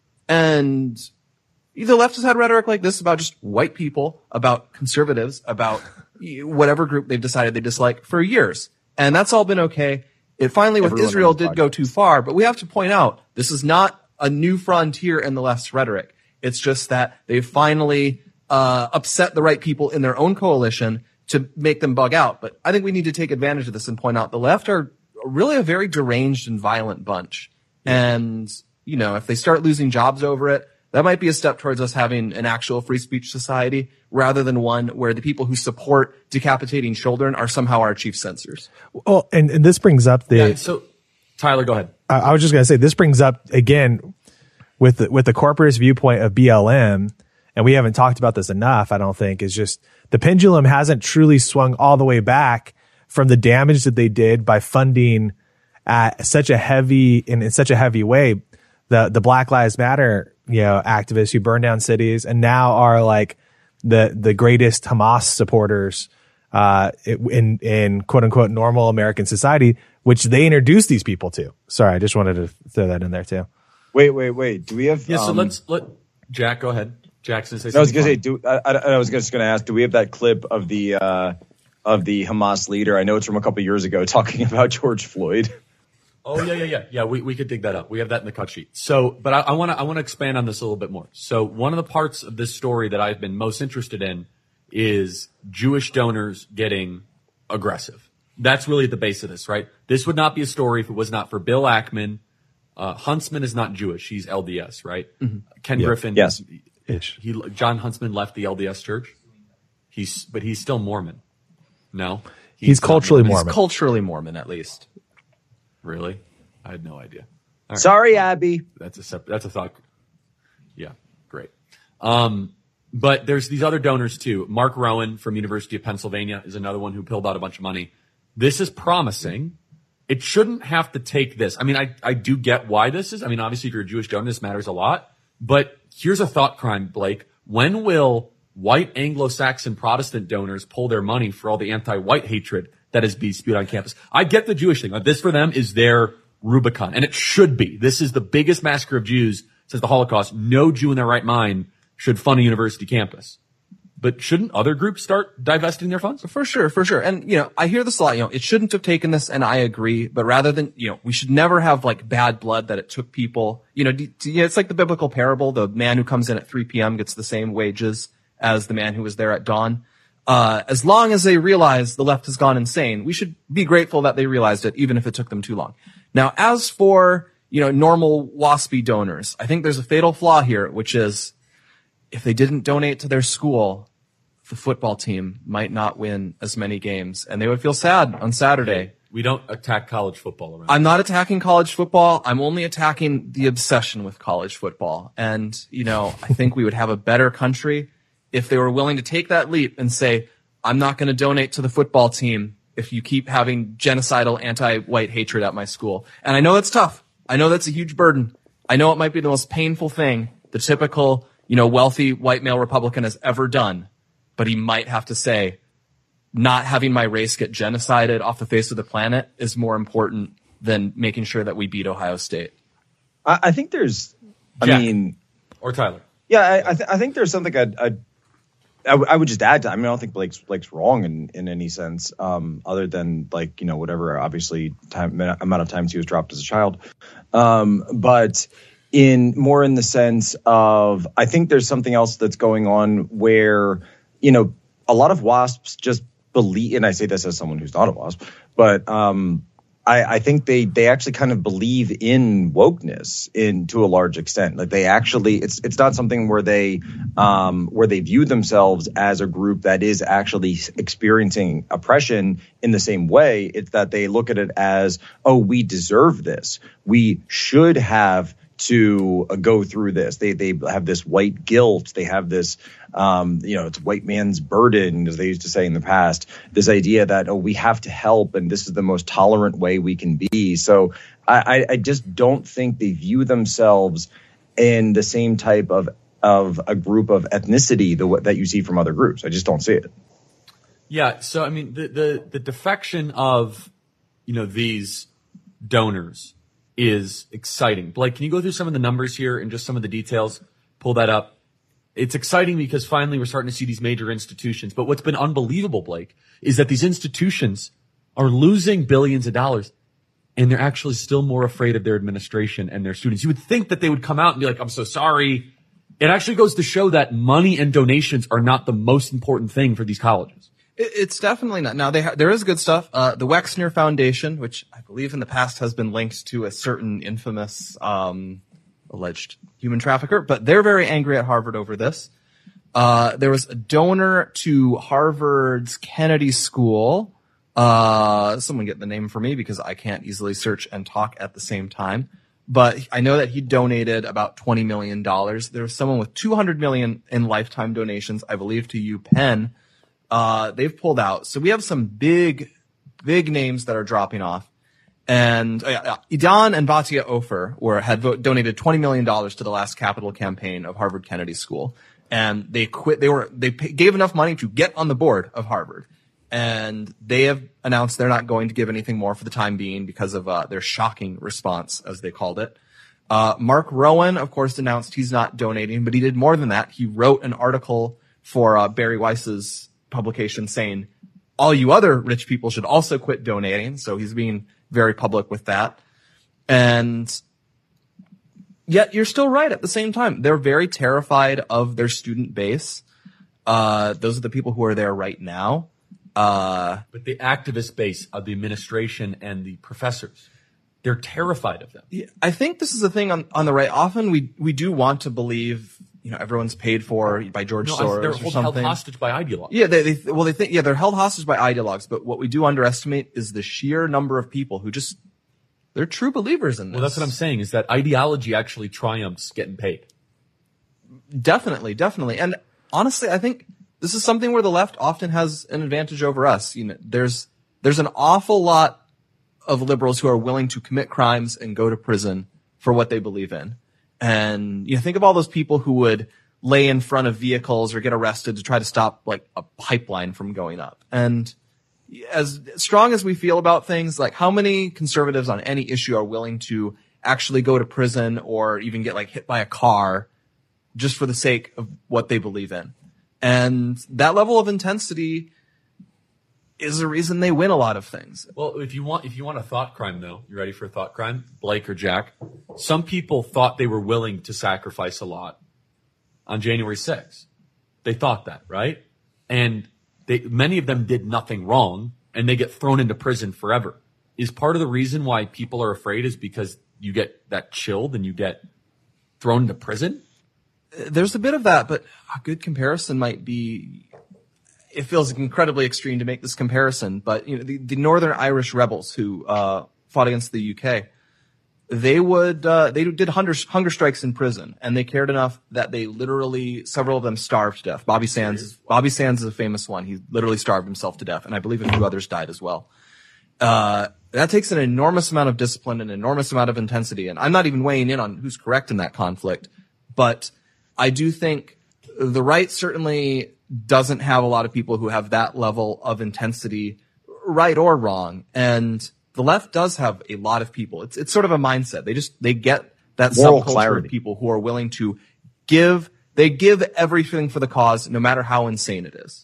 And the left has had rhetoric like this about just white people, about conservatives, about whatever group they've decided they dislike for years. And that's all been okay. It finally with Everyone Israel did go too far, but we have to point out this is not a new frontier in the left's rhetoric. It's just that they've finally uh upset the right people in their own coalition to make them bug out. But I think we need to take advantage of this and point out the left are really a very deranged and violent bunch. And, you know, if they start losing jobs over it, that might be a step towards us having an actual free speech society rather than one where the people who support decapitating children are somehow our chief censors. Well, and, and this brings up the, Yeah, so Tyler, go ahead. I, I was just going to say, this brings up again with the, with the corporatist viewpoint of B L M, and we haven't talked about this enough, I don't think, is just the pendulum hasn't truly swung all the way back from the damage that they did by funding at such a heavy, in, in such a heavy way, the, the Black Lives Matter, you know, activists who burn down cities and now are like the, the greatest Hamas supporters, uh, in, in quote unquote normal American society, which they introduced these people to. Sorry, I just wanted to throw that in there too. Wait, wait, wait. Do we have? Yeah, so um, let's let Jack go ahead. Jackson, say I was something. going to say, do I, I, I was just going to ask, do we have that clip of the uh, of the Hamas leader? I know it's from a couple years ago, talking about George Floyd. Oh yeah, yeah, yeah, yeah. We we could dig that up. We have that in the cut sheet. So, but I want to I want to expand on this a little bit more. So, one of the parts of this story that I've been most interested in is Jewish donors getting aggressive. That's really at the base of this, right? This would not be a story if it was not for Bill Ackman. Uh, Huntsman is not Jewish; he's L D S, right? Mm-hmm. Ken Yeah. Griffin, Yes. Ish. He John Huntsman left the L D S church. He's but he's still Mormon. No, He's not culturally He's Mormon. culturally Mormon, at least. Really? I had no idea. All right. Sorry, Abby. That's a separate, that's a thought. Yeah, great. Um, but there's these other donors too. Mark Rowan from University of Pennsylvania is another one who pulled out a bunch of money. This is promising. It shouldn't have to take this. I mean, I, I do get why this is. I mean, obviously if you're a Jewish donor, this matters a lot. But here's a thought crime, Blake. When will white Anglo-Saxon Protestant donors pull their money for all the anti-white hatred that is being spewed on campus? I get the Jewish thing. Like, this for them is their Rubicon, and it should be. This is the biggest massacre of Jews since the Holocaust. No Jew in their right mind should fund a university campus. But shouldn't other groups start divesting their funds? For sure, for sure. And, you know, I hear this a lot, you know, it shouldn't have taken this, and I agree, but rather than, you know, we should never have like bad blood that it took people, you know, d- d- it's like the biblical parable, the man who comes in at three p.m. gets the same wages as the man who was there at dawn. Uh, as long as they realize the left has gone insane, we should be grateful that they realized it, even if it took them too long. Now, as for, you know, normal WASPy donors, I think there's a fatal flaw here, which is if they didn't donate to their school, the football team might not win as many games, and they would feel sad on Saturday. We don't attack college football around. I'm not attacking college football. I'm only attacking the obsession with college football. And, you know, I think we would have a better country if they were willing to take that leap and say, I'm not going to donate to the football team if you keep having genocidal anti-white hatred at my school. And I know that's tough. I know that's a huge burden. I know it might be the most painful thing the typical, you know, wealthy white male Republican has ever done. But he might have to say, not having my race get genocided off the face of the planet is more important than making sure that we beat Ohio State. I, I think there's, I Jack. mean, Or Tyler. yeah, I, I, th- I think there's something I'd, I'd I, w- I would just add to. I mean, I don't think Blake's Blake's wrong in, in any sense, um, other than like, you know, whatever obviously time amount of times he was dropped as a child, um, but in more in the sense of I think there's something else that's going on where, you know, a lot of WASPs just believe, and I say this as someone who's not a WASP, but um, I, I think they they actually kind of believe in wokeness in to a large extent. Like they actually, it's it's not something where they um, where they view themselves as a group that is actually experiencing oppression in the same way. It's that they look at it as, oh, we deserve this. We should have to uh, go through this. They they have this white guilt. They have this, um, you know, it's white man's burden, as they used to say in the past. This idea that, oh, we have to help, and this is the most tolerant way we can be. So I, I just don't think they view themselves in the same type of of a group of ethnicity the, that you see from other groups. I just don't see it. Yeah. So I mean, the the, the defection of, you know, these donors is exciting. Blake, can you go through some of the numbers here and just some of the details? Pull that up. It's exciting because finally we're starting to see these major institutions. But what's been unbelievable, Blake, is that these institutions are losing billions of dollars and they're actually still more afraid of their administration and their students. You would think that they would come out and be like, I'm so sorry. It actually goes to show that money and donations are not the most important thing for these colleges. It's definitely not. Now, they ha- there is good stuff. Uh, the Wexner Foundation, which I believe in the past has been linked to a certain infamous, um, alleged human trafficker, but they're very angry at Harvard over this. Uh, there was a donor to Harvard's Kennedy School. Uh, someone get the name for me because I can't easily search and talk at the same time. But I know that he donated about twenty million dollars. There was someone with two hundred million dollars in lifetime donations, I believe, to UPenn. Uh, they've pulled out. So we have some big, big names that are dropping off. And uh, Idan and Batia Ofer were, had vo- donated twenty million dollars to the last capital campaign of Harvard Kennedy School. And they quit, they were, they pay, gave enough money to get on the board of Harvard. And they have announced they're not going to give anything more for the time being because of uh, their shocking response, as they called it. Uh, Mark Rowan, of course, announced he's not donating, but he did more than that. He wrote an article for uh, Barry Weiss's publication saying all you other rich people should also quit donating. So he's being very public with that. And yet you're still right at the same time. They're very terrified of their student base. Uh, those are the people who are there right now. Uh, but the activist base of the administration and the professors, they're terrified of them. I think this is a thing on, on the right. Often we, we do want to believe, you know, everyone's paid for by George no, Soros they're or hold, something. held hostage by ideologues. Yeah, they, they, well, they think, yeah, they're held hostage by ideologues, but what we do underestimate is the sheer number of people who just, they're true believers in this. Well, that's what I'm saying, is that ideology actually triumphs getting paid. Definitely, definitely. And honestly, I think this is something where the left often has an advantage over us. You know, there's, there's an awful lot of liberals who are willing to commit crimes and go to prison for what they believe in. And you know, think of all those people who would lay in front of vehicles or get arrested to try to stop like a pipeline from going up. And as strong as we feel about things, like how many conservatives on any issue are willing to actually go to prison or even get like hit by a car just for the sake of what they believe in? And that level of intensity is the reason they win a lot of things. Well, if you want, if you want a thought crime though, you ready for a thought crime? Blake or Jack? Some people thought they were willing to sacrifice a lot on January sixth. They thought that, right? And they, many of them did nothing wrong and they get thrown into prison forever. Is part of the reason why people are afraid is because you get that chilled and you get thrown into prison? There's a bit of that, but a good comparison might be, it feels incredibly extreme to make this comparison, but you know, the, the Northern Irish rebels who, uh, fought against the U K, they would, uh, they did hunger, hunger strikes in prison, and they cared enough that they literally, several of them starved to death. Bobby Sands, Bobby Sands is a famous one. He literally starved himself to death, and I believe a few others died as well. Uh, that takes an enormous amount of discipline, an enormous amount of intensity, and I'm not even weighing in on who's correct in that conflict, but I do think the right certainly doesn't have a lot of people who have that level of intensity, right or wrong. And the left does have a lot of people. It's, it's sort of a mindset. They just, they get that Moral subculture clarity. of people who are willing to give, they give everything for the cause, no matter how insane it is.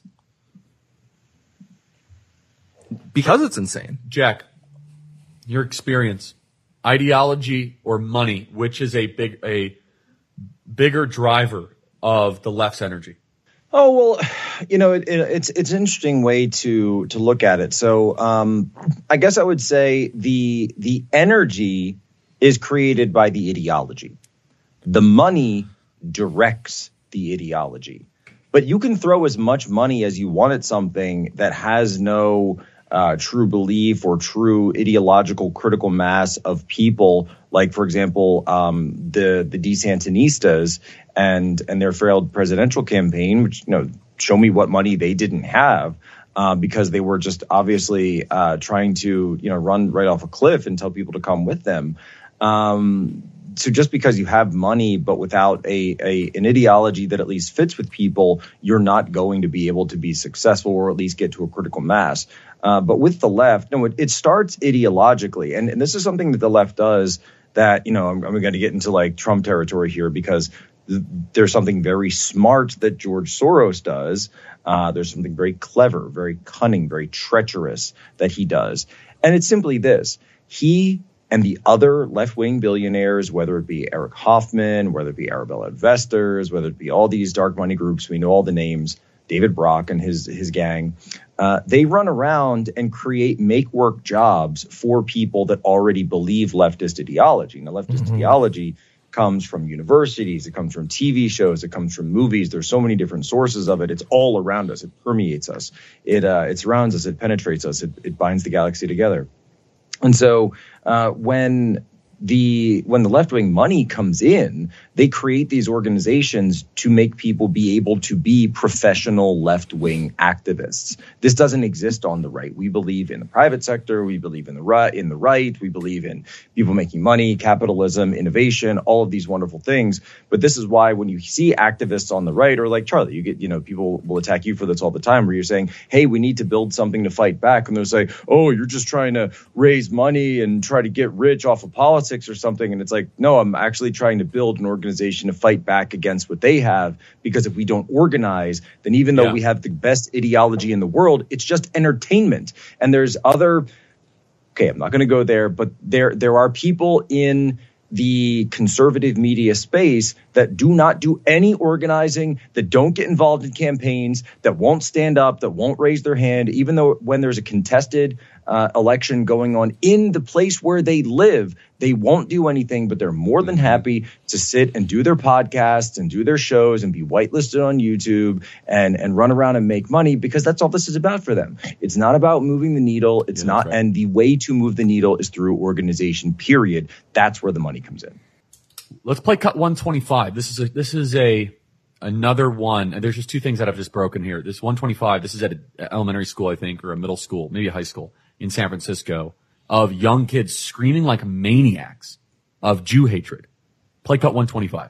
Because it's insane. Jack, your experience, ideology or money, which is a big, a bigger driver of the left's energy? Oh, well, you know, it, it, it's it's an interesting way to to look at it. So um, I guess I would say the the energy is created by the ideology. The money directs the ideology. But you can throw as much money as you want at something that has no uh, true belief or true ideological critical mass of people, like, for example, um, the the DeSantinistas and and their failed presidential campaign, which, you know, show me what money they didn't have uh, because they were just obviously uh, trying to, you know, run right off a cliff and tell people to come with them. Um, so just because you have money, but without a, a an ideology that at least fits with people, you're not going to be able to be successful or at least get to a critical mass. Uh, but with the left, no, it, it starts ideologically. And, and this is something that the left does that, you know, I'm, I'm going to get into like Trump territory here because th- there's something very smart that George Soros does. Uh, there's something very clever, very cunning, very treacherous that he does. And it's simply this. He and the other left-wing billionaires, whether it be Eric Hoffman, whether it be Arabella Investors, whether it be all these dark money groups, we know all the names, David Brock and his his gang, uh, they run around and create make-work jobs for people that already believe leftist ideology. Now, leftist mm-hmm. ideology comes from universities. It comes from T V shows. It comes from movies. There's so many different sources of it. It's all around us. It permeates us. It, uh, it surrounds us. It penetrates us. It, it binds the galaxy together. And so, uh, when the, when the left-wing money comes in, they create these organizations to make people be able to be professional left-wing activists. This doesn't exist on the right. We believe in the private sector. We believe in the right, in the right. We believe in people making money, capitalism, innovation, all of these wonderful things. But this is why when you see activists on the right, or like Charlie, you get, you know, people will attack you for this all the time, where you're saying, hey, we need to build something to fight back. And they'll say, oh, you're just trying to raise money and try to get rich off of politics or something. And it's like, no, I'm actually trying to build an organization to fight back against what they have, because if we don't organize, then even though yeah. we have the best ideology in the world, it's just entertainment. And there's other, okay, I'm not going to go there, but there there are people in the conservative media space that do not do any organizing, that don't get involved in campaigns, that won't stand up, that won't raise their hand, even though when there's a contested uh, election going on in the place where they live, they won't do anything, but they're more than happy to sit and do their podcasts and do their shows and be whitelisted on YouTube and, and run around and make money, because that's all this is about for them. It's not about moving the needle. It's yeah, not. Right. And the way to move the needle is through organization, period. That's where the money comes in. Let's play cut one twenty-five. This is a, this is a, another one. And there's just two things that I've just broken here. This one twenty-five, this is at an elementary school, I think, or a middle school, maybe a high school in San Francisco, of young kids screaming like maniacs of Jew hatred. Play cut one twenty-five.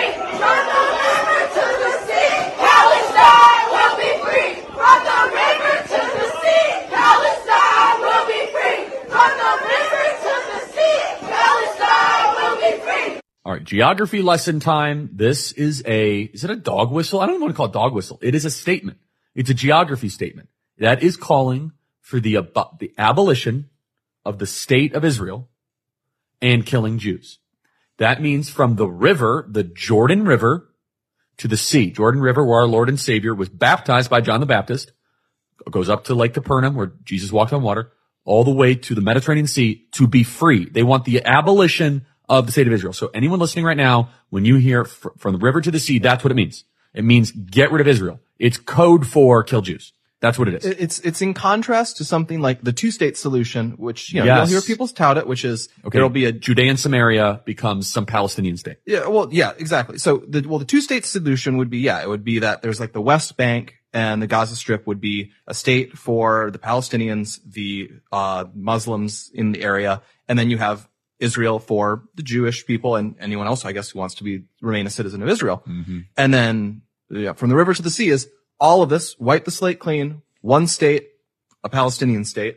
All right, geography lesson time. This is a, is it a dog whistle? I don't even want to call it dog whistle. It is a statement. It's a geography statement that is calling for the, ab- the abolition of the state of Israel and killing Jews. That means from the river, the Jordan River, to the sea. Jordan River, where our Lord and Savior was baptized by John the Baptist, goes up to Lake Capernaum, where Jesus walked on water, all the way to the Mediterranean Sea to be free. They want the abolition of the state of Israel. So anyone listening right now, when you hear fr- from the river to the sea, that's what it means. It means get rid of Israel. It's code for kill Jews. That's what it is. It's it's in contrast to something like the two-state solution, which, you know, yes. you'll hear people tout it, which is okay, there'll be a Judea and Samaria becomes some Palestinian state. Yeah, well, yeah, exactly. So the well, the two-state solution would be, yeah, it would be that there's like the West Bank and the Gaza Strip would be a state for the Palestinians, the uh Muslims in the area, and then you have Israel for the Jewish people and anyone else, I guess, who wants to be remain a citizen of Israel. Mm-hmm. And then, yeah, from the river to the sea is all of this, wipe the slate clean, one state, a Palestinian state.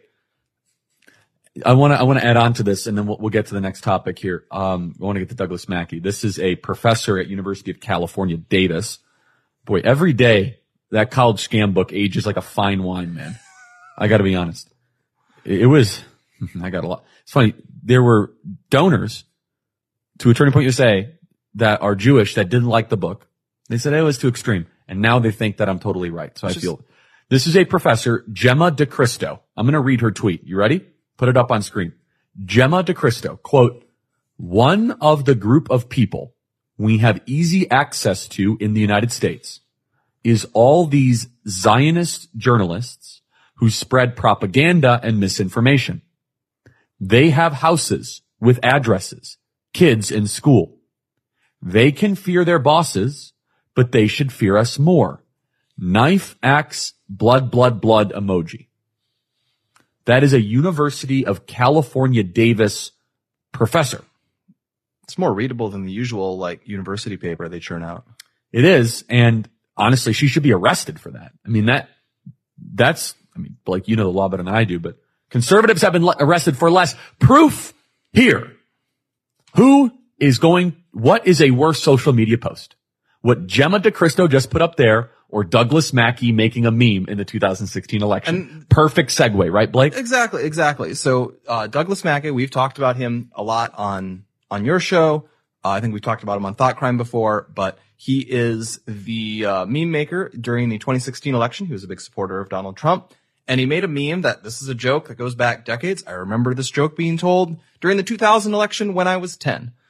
I want to I want to add on to this, and then we'll, we'll get to the next topic here. Um, I want to get to Douglas Mackey. This is a professor at University of California, Davis. Boy, every day that college scam book ages like a fine wine, man. I got to be honest. It, it was. I got a lot. It's funny. There were donors to a Turning Point U S A that are Jewish that didn't like the book. They said it was too extreme. And now they think that I'm totally right. So I feel this is a professor, Gemma DeCristo. I'm going to read her tweet. You ready? Put it up on screen. Gemma DeCristo, quote, one of the group of people we have easy access to in the United States is all these Zionist journalists who spread propaganda and misinformation. They have houses with addresses, kids in school. They can fear their bosses, but they should fear us more. Knife, axe, blood, blood, blood emoji. That is a University of California, Davis professor. It's more readable than the usual, like, university paper they churn out. It is. And honestly, she should be arrested for that. I mean, that, that's, I mean, Blake, you know the law better than I do, but conservatives have been le- arrested for less. Proof here. Who is going, what is a worse social media post? What Gemma DeCristo just put up there, or Douglas Mackey making a meme in the two thousand sixteen election? And perfect segue, right, Blake? Exactly, exactly. So, uh, Douglas Mackey, we've talked about him a lot on, on your show. Uh, I think we've talked about him on Thought Crime before, but he is the, uh, meme maker during the twenty sixteen election. He was a big supporter of Donald Trump. And he made a meme that this is a joke that goes back decades. I remember this joke being told during the two thousand election when I was ten.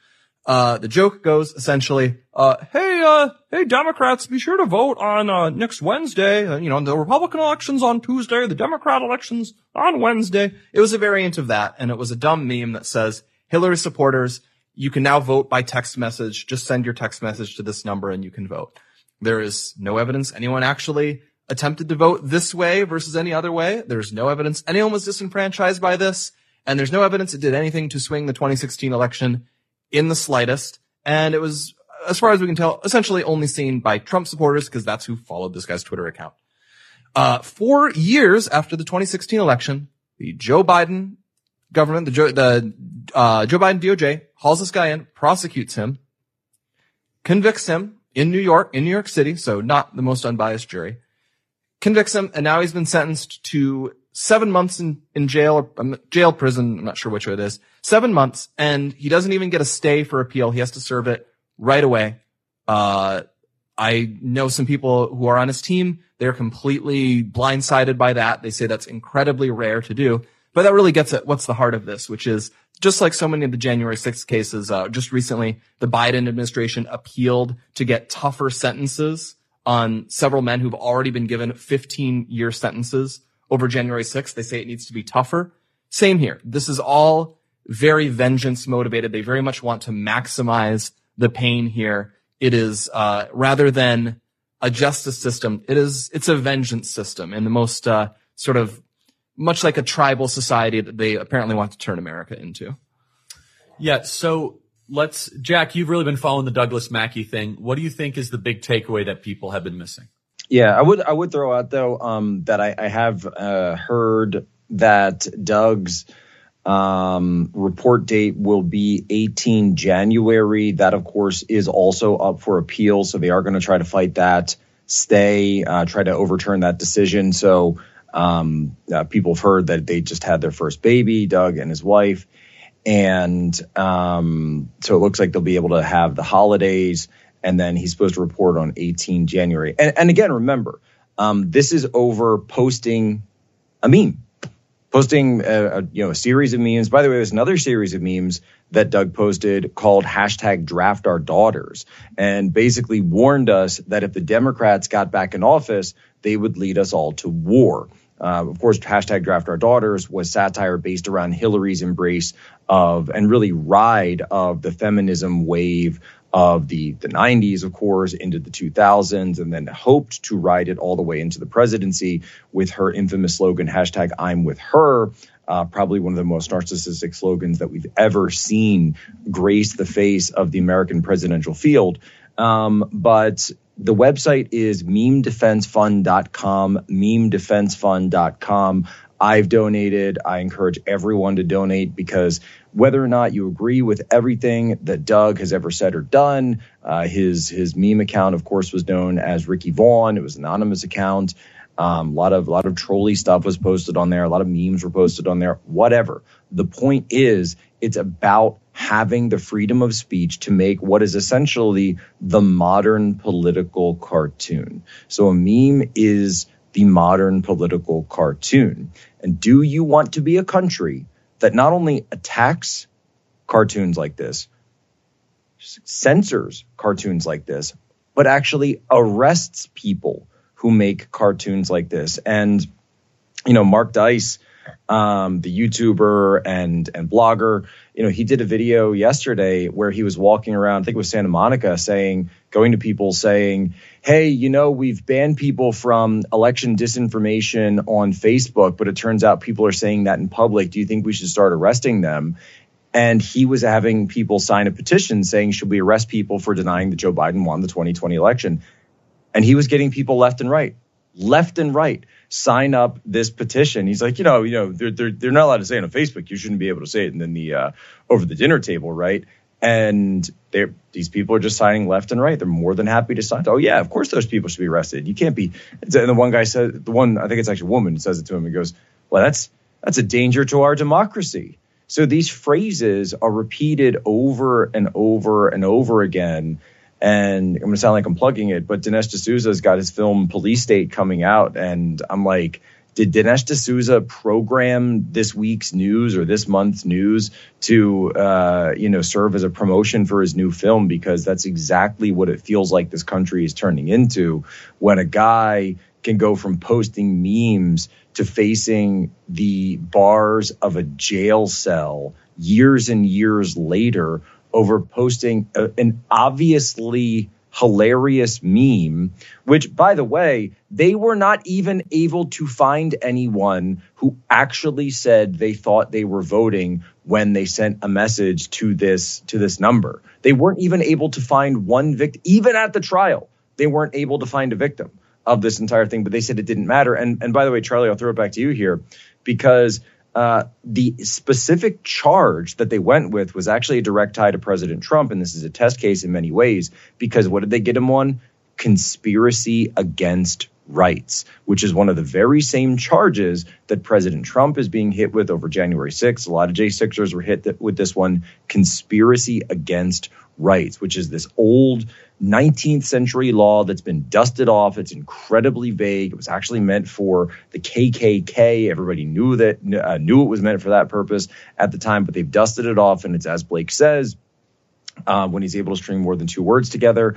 Uh, the joke goes essentially, uh, hey, uh, hey, Democrats, be sure to vote on, uh, next Wednesday. Uh, you know, the Republican election's on Tuesday, the Democrat election's on Wednesday. It was a variant of that, and it was a dumb meme that says, Hillary supporters, you can now vote by text message. Just send your text message to this number and you can vote. There is no evidence anyone actually attempted to vote this way versus any other way. There's no evidence anyone was disenfranchised by this, and there's no evidence it did anything to swing the twenty sixteen election in the slightest. And it was, as far as we can tell, essentially only seen by Trump supporters because that's who followed this guy's Twitter account. Uh, four years after the twenty sixteen election, the Joe Biden government, the Joe, the, uh, Joe Biden D O J hauls this guy in, prosecutes him, convicts him in New York, in New York City, so not the most unbiased jury, convicts him, and now he's been sentenced to seven months in, in jail, or um, jail, prison, I'm not sure which way it is, seven months, and he doesn't even get a stay for appeal. He has to serve it right away. Uh, I know some people who are on his team. They're completely blindsided by that. They say that's incredibly rare to do, but that really gets at what's the heart of this, which is just like so many of the January sixth cases, uh, just recently, the Biden administration appealed to get tougher sentences on several men who've already been given fifteen year sentences over January sixth. They say it needs to be tougher. Same here. This is all very vengeance motivated. They very much want to maximize the pain here. It is, uh, rather than a justice system, it is, it's a vengeance system in the most, uh, sort of much like a tribal society that they apparently want to turn America into. Yeah. So let's, Jack, you've really been following the Douglas Mackey thing. What do you think is the big takeaway that people have been missing? Yeah, I would I would throw out, though, um, that I, I have uh, heard that Doug's um, report date will be eighteen January. That, of course, is also up for appeal. So they are going to try to fight that stay, uh, try to overturn that decision. So um, uh, people have heard that they just had their first baby, Doug and his wife. And um, so it looks like they'll be able to have the holidays. And then he's supposed to report on eighteen January. And, and again, remember, um, this is over posting a meme, posting a, a, you know, a series of memes. By the way, there's another series of memes that Doug posted called hashtag draft our daughters, and basically warned us that if the Democrats got back in office, they would lead us all to war. Uh, of course, hashtag draft our daughters was satire based around Hillary's embrace of and really ride of the feminism wave of the, the nineties, of course, into the two thousands, and then hoped to ride it all the way into the presidency with her infamous slogan, hashtag I'm with her, uh, probably one of the most narcissistic slogans that we've ever seen grace the face of the American presidential field. Um, but the website is meme defense fund dot com, meme defense fund dot com. I've donated. I encourage everyone to donate because whether or not you agree with everything that Doug has ever said or done, uh, his his meme account, of course, was known as Ricky Vaughn. It was an anonymous account. Um, a lot of a lot of trolly stuff was posted on there. A lot of memes were posted on there. Whatever. The point is, it's about having the freedom of speech to make what is essentially the modern political cartoon. So a meme is the modern political cartoon. And do you want to be a country that not only attacks cartoons like this, censors cartoons like this, but actually arrests people who make cartoons like this? And, you know, Mark Dice, um, the YouTuber and, and blogger, you know, he did a video yesterday where he was walking around, I think it was Santa Monica, saying, going to people saying, hey, you know, we've banned people from election disinformation on Facebook, but it turns out people are saying that in public. Do you think we should start arresting them? And he was having people sign a petition saying, should we arrest people for denying that Joe Biden won the twenty twenty election? And he was getting people left and right, left and right, sign up this petition. He's like, you know, you know, they're they're they're not allowed to say it on Facebook. You shouldn't be able to say it in the uh, over the dinner table, right? And they're these people are just signing left and right. They're more than happy to sign. Oh yeah, of course those people should be arrested. You can't be. And the one guy said, the one I think it's actually a woman says it to him. He goes, well, that's that's a danger to our democracy. So these phrases are repeated over and over and over again. And I'm going to sound like I'm plugging it, but Dinesh D'Souza's got his film Police State coming out. And I'm like, Did Dinesh D'Souza program this week's news or this month's news to, uh, you know, serve as a promotion for his new film? Because that's exactly what it feels like this country is turning into when a guy can go from posting memes to facing the bars of a jail cell years and years later over posting a, an obviously hilarious meme, which, by the way, they were not even able to find anyone who actually said they thought they were voting when they sent a message to this to this number. They weren't even able to find one victim, even at the trial. They weren't able to find a victim of this entire thing, but they said it didn't matter. And and by the way, Charlie, I'll throw it back to you here, because uh, the specific charge that they went with was actually a direct tie to President Trump. And this is a test case in many ways, because what did they get him on? Conspiracy against rights, which is one of the very same charges that President Trump is being hit with over January sixth. A lot of J sixers were hit th- with this one, conspiracy against rights, which is this old nineteenth century law that's been dusted off. It's incredibly vague. It was actually meant for the K K K. Everybody knew that, uh, knew it was meant for that purpose at the time, but they've dusted it off. And it's, as Blake says, Uh, when he's able to string more than two words together,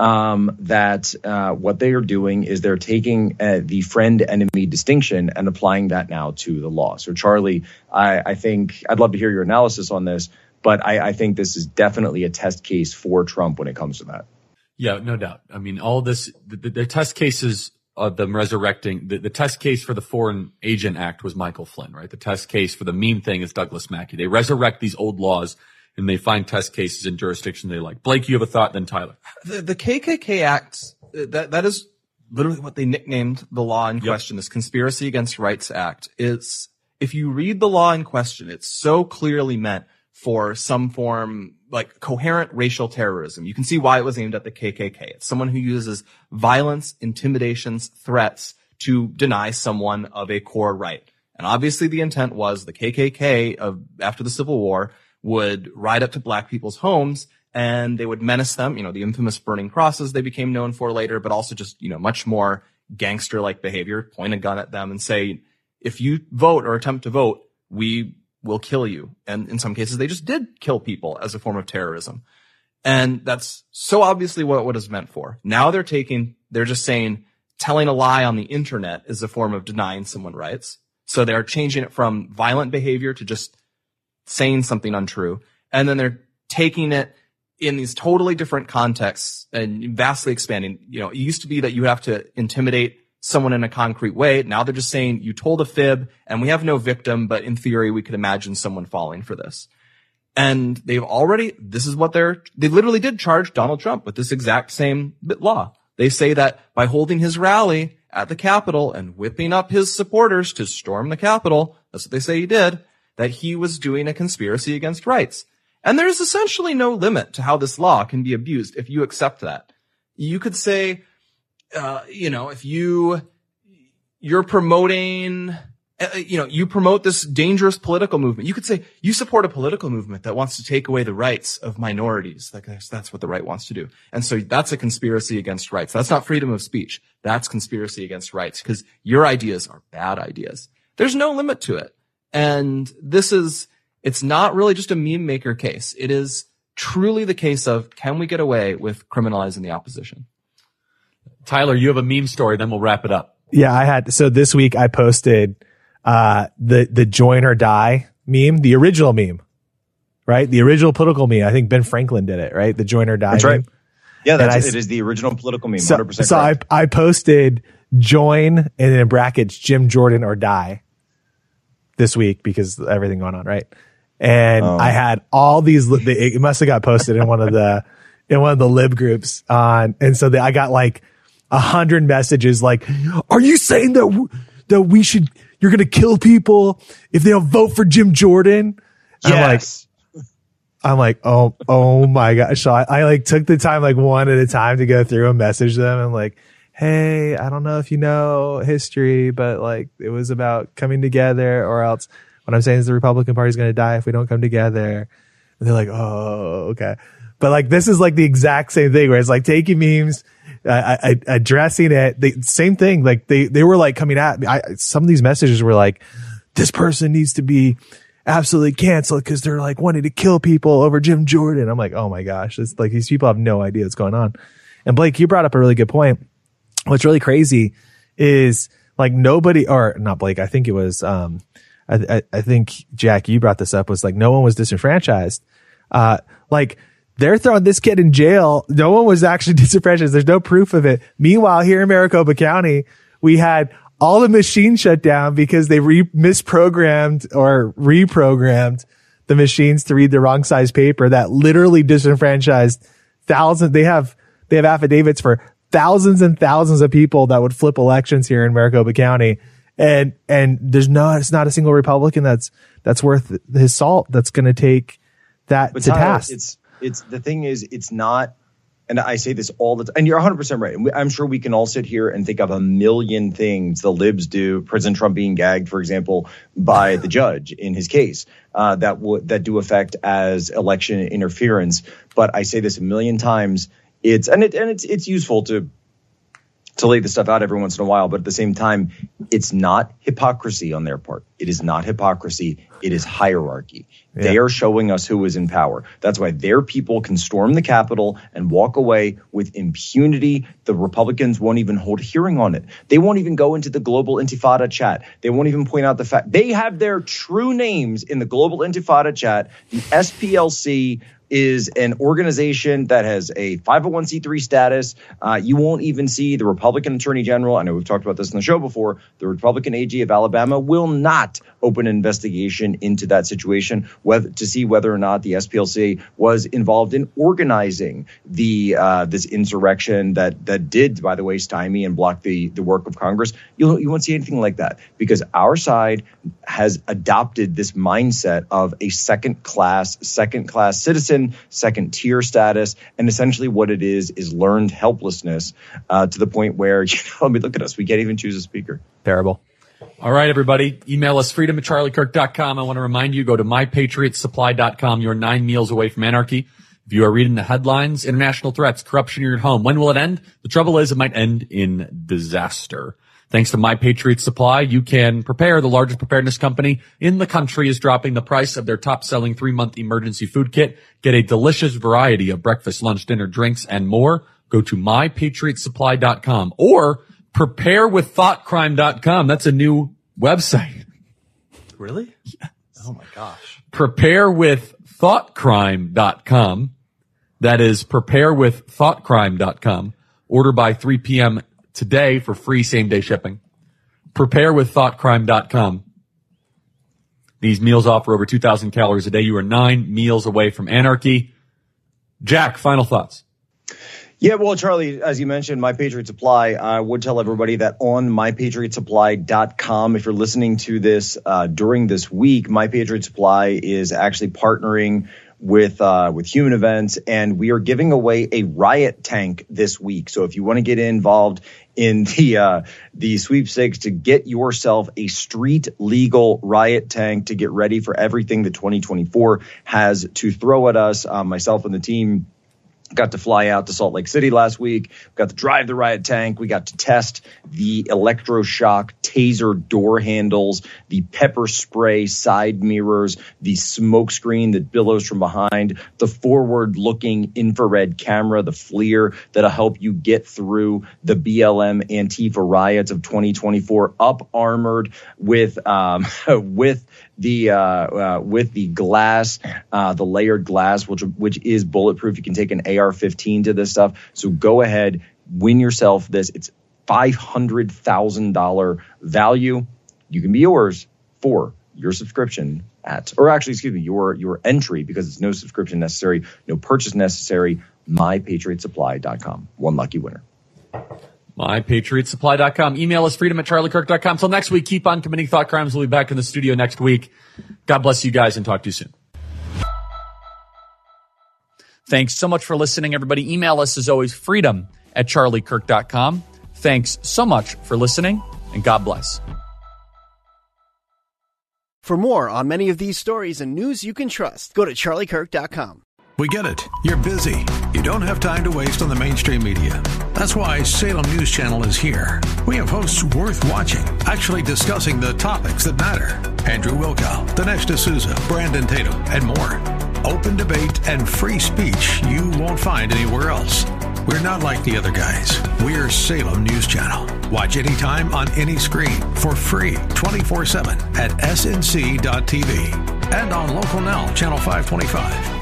um, that uh, what they are doing is they're taking uh, the friend-enemy distinction and applying that now to the law. So, Charlie, I, I think I'd love to hear your analysis on this, but I, I think this is definitely a test case for Trump when it comes to that. Yeah, no doubt. I mean, all this, the, the, the test cases of them resurrecting, the, the test case for the Foreign Agent Act was Michael Flynn, right? The test case for the meme thing is Douglas Mackey. They resurrect these old laws and they find test cases in jurisdictions they like. Blake, you have a thought, then Tyler. The, the K K K Act, that that is literally what they nicknamed the law in Yep. question, this Conspiracy Against Rights Act. It's, if you read the law in question, it's so clearly meant for some form, like coherent racial terrorism. You can see why it was aimed at the K K K. It's someone who uses violence, intimidations, threats to deny someone of a core right. And obviously the intent was the K K K of, after the Civil War, would ride up to black people's homes and they would menace them, you know, the infamous burning crosses they became known for later, but also just, you know, much more gangster-like behavior, point a gun at them and say, if you vote or attempt to vote, we will kill you. And in some cases, they just did kill people as a form of terrorism. And that's so obviously what, what it's meant for. Now they're taking, they're just saying telling a lie on the internet is a form of denying someone rights. So they're changing it from violent behavior to just saying something untrue. And then they're taking it in these totally different contexts and vastly expanding. You know, it used to be that you have to intimidate someone in a concrete way. Now they're just saying you told a fib and we have no victim, but in theory, we could imagine someone falling for this. And they've already, this is what they're, they literally did charge Donald Trump with this exact same law. They say that by holding his rally at the Capitol and whipping up his supporters to storm the Capitol, that's what they say he did, that he was doing a conspiracy against rights. And there's essentially no limit to how this law can be abused if you accept that. You could say, uh, you know, if you, you're promoting, uh, you know, you promote this dangerous political movement. You could say you support a political movement that wants to take away the rights of minorities. Like that's what the right wants to do. And so that's a conspiracy against rights. That's not freedom of speech. That's conspiracy against rights because your ideas are bad ideas. There's no limit to it. And this is, it's not really just a meme maker case. It is truly the case of, can we get away with criminalizing the opposition? Tyler, you have a meme story, then we'll wrap it up. Yeah, I had, so this week I posted, uh, the, the join or die meme, the original meme, right? The original political meme. I think Ben Franklin did it, right? The join or die That's meme. right. Yeah, that's, I, it is the original political meme, so, one hundred percent So I, correct. I posted join and in brackets, Jim Jordan or die this week because everything going on, right? And Oh. I had all these, it must have got posted in one of the, in one of the lib groups on, and so the, I got like a hundred messages like, are you saying that, w- that we should, you're going to kill people if they don't vote for Jim Jordan? And Yes. I'm like, I'm like, oh, oh my gosh. So I, I like took the time, like one at a time to go through and message them. And like, hey, I don't know if you know history, but like it was about coming together, or else what I'm saying is the Republican Party is going to die if we don't come together. And they're like, oh, okay. But like, this is like the exact same thing where it's like taking memes, I, I, addressing it. They, same thing. Like they, they were like coming at me. I, some of these messages were like, this person needs to be absolutely canceled because they're like wanting to kill people over Jim Jordan. I'm like, oh my gosh, it's like these people have no idea what's going on. And Blake, you brought up a really good point. What's really crazy is like nobody, or not Blake, I think it was, um, I, I, I think Jack, you brought this up, was like no one was disenfranchised. Uh, like they're throwing this kid in jail. No one was actually disenfranchised. There's no proof of it. Meanwhile, here in Maricopa County, we had all the machines shut down because they re- misprogrammed or reprogrammed the machines to read the wrong size paper that literally disenfranchised thousands. They have, they have affidavits for thousands and thousands of people that would flip elections here in Maricopa County. And, and there's no, it's not a single Republican that's, that's worth his salt that's going to take that but to Tyler, task. It's, it's, the thing is, it's not, and I say this all the time, and you're one hundred percent right. I'm sure we can all sit here and think of a million things the libs do, President Trump being gagged, for example, by the judge in his case, uh, that would, that do affect as election interference. But I say this a million times. It's, and it, and it's, it's useful to, to lay this stuff out every once in a while, but at the same time, it's not hypocrisy on their part. It is not hypocrisy. It is hierarchy. Yeah. They are showing us who is in power. That's why their people can storm the Capitol and walk away with impunity. The Republicans won't even hold a hearing on it. They won't even go into the Global Intifada chat. They won't even point out the fact they have their true names in the Global Intifada chat. The S P L C is an organization that has a five oh one c three status. Uh, you won't even see the Republican Attorney General. I know we've talked about this in the show before. The Republican A G of Alabama will not open an investigation into that situation whether, to see whether or not the S P L C was involved in organizing the uh, this insurrection that that did, by the way, stymie and block the, the work of Congress. You'll, you won't see anything like that because our side has adopted this mindset of a second class, second class citizen, second tier status, and essentially what it is is learned helplessness uh, to the point where, you know, I mean, look at us, we can't even choose a speaker. Terrible. All right, everybody, email us freedom at charlie kirk dot com. I want to remind you, go to my patriot supply dot com. You're nine meals away from anarchy. If you are reading the headlines, international threats, corruption in your home, when will it end? The trouble is it might end in disaster. Thanks to My Patriot Supply, you can prepare. The largest preparedness company in the country is dropping the price of their top-selling three-month emergency food kit. Get a delicious variety of breakfast, lunch, dinner, drinks, and more. Go to my patriot supply dot com or prepare with thought crime dot com. That's a new website. Really? Yes. Oh, my gosh. prepare with thought crime dot com. That is prepare with thought crime dot com. Order by three p.m. today for free same-day shipping. prepare with thought crime dot com. These meals offer over two thousand calories a day. You are nine meals away from anarchy. Jack, final thoughts. Yeah, well, Charlie, as you mentioned, My Patriot Supply, I would tell everybody that on my patriot supply dot com, if you're listening to this uh, during this week, My Patriot Supply is actually partnering with uh with Human Events, and we are giving away a riot tank this week. So if you want to get involved in the uh the sweepstakes to get yourself a street legal riot tank to get ready for everything that twenty twenty-four has to throw at us, uh, myself and the team got to fly out to Salt Lake City last week. Got to drive the riot tank. We got to test the electroshock taser door handles, the pepper spray side mirrors, the smoke screen that billows from behind, the forward-looking infrared camera, the FLIR that'll help you get through the B L M Antifa riots of twenty twenty-four, up armored with um, with the uh, uh, with the glass, uh, the layered glass, which which is bulletproof. You can take an A R fifteen to this stuff. So go ahead, win yourself this. It's five hundred thousand dollars value. You can be yours for your subscription at, or actually, excuse me, your your entry, because it's no subscription necessary, no purchase necessary. my patriot supply dot com. One lucky winner. my patriot supply dot com. Email us freedom at charlie kirk dot com. Until next week, keep on committing thought crimes. We'll be back in the studio next week. God bless you guys and talk to you soon. Thanks so much for listening, everybody. Email us as always, freedom at charlie kirk dot com. Thanks so much for listening, and God bless. For more on many of these stories and news you can trust, go to charlie kirk dot com. We get it. You're busy. You don't have time to waste on the mainstream media. That's why Salem News Channel is here. We have hosts worth watching, actually discussing the topics that matter. Andrew Wilkow, Dinesh D'Souza, Brandon Tatum, and more. Open debate and free speech you won't find anywhere else. We're not like the other guys. We're Salem News Channel. Watch anytime on any screen for free twenty-four seven at S N C dot T V and on Local Now, Channel five twenty-five.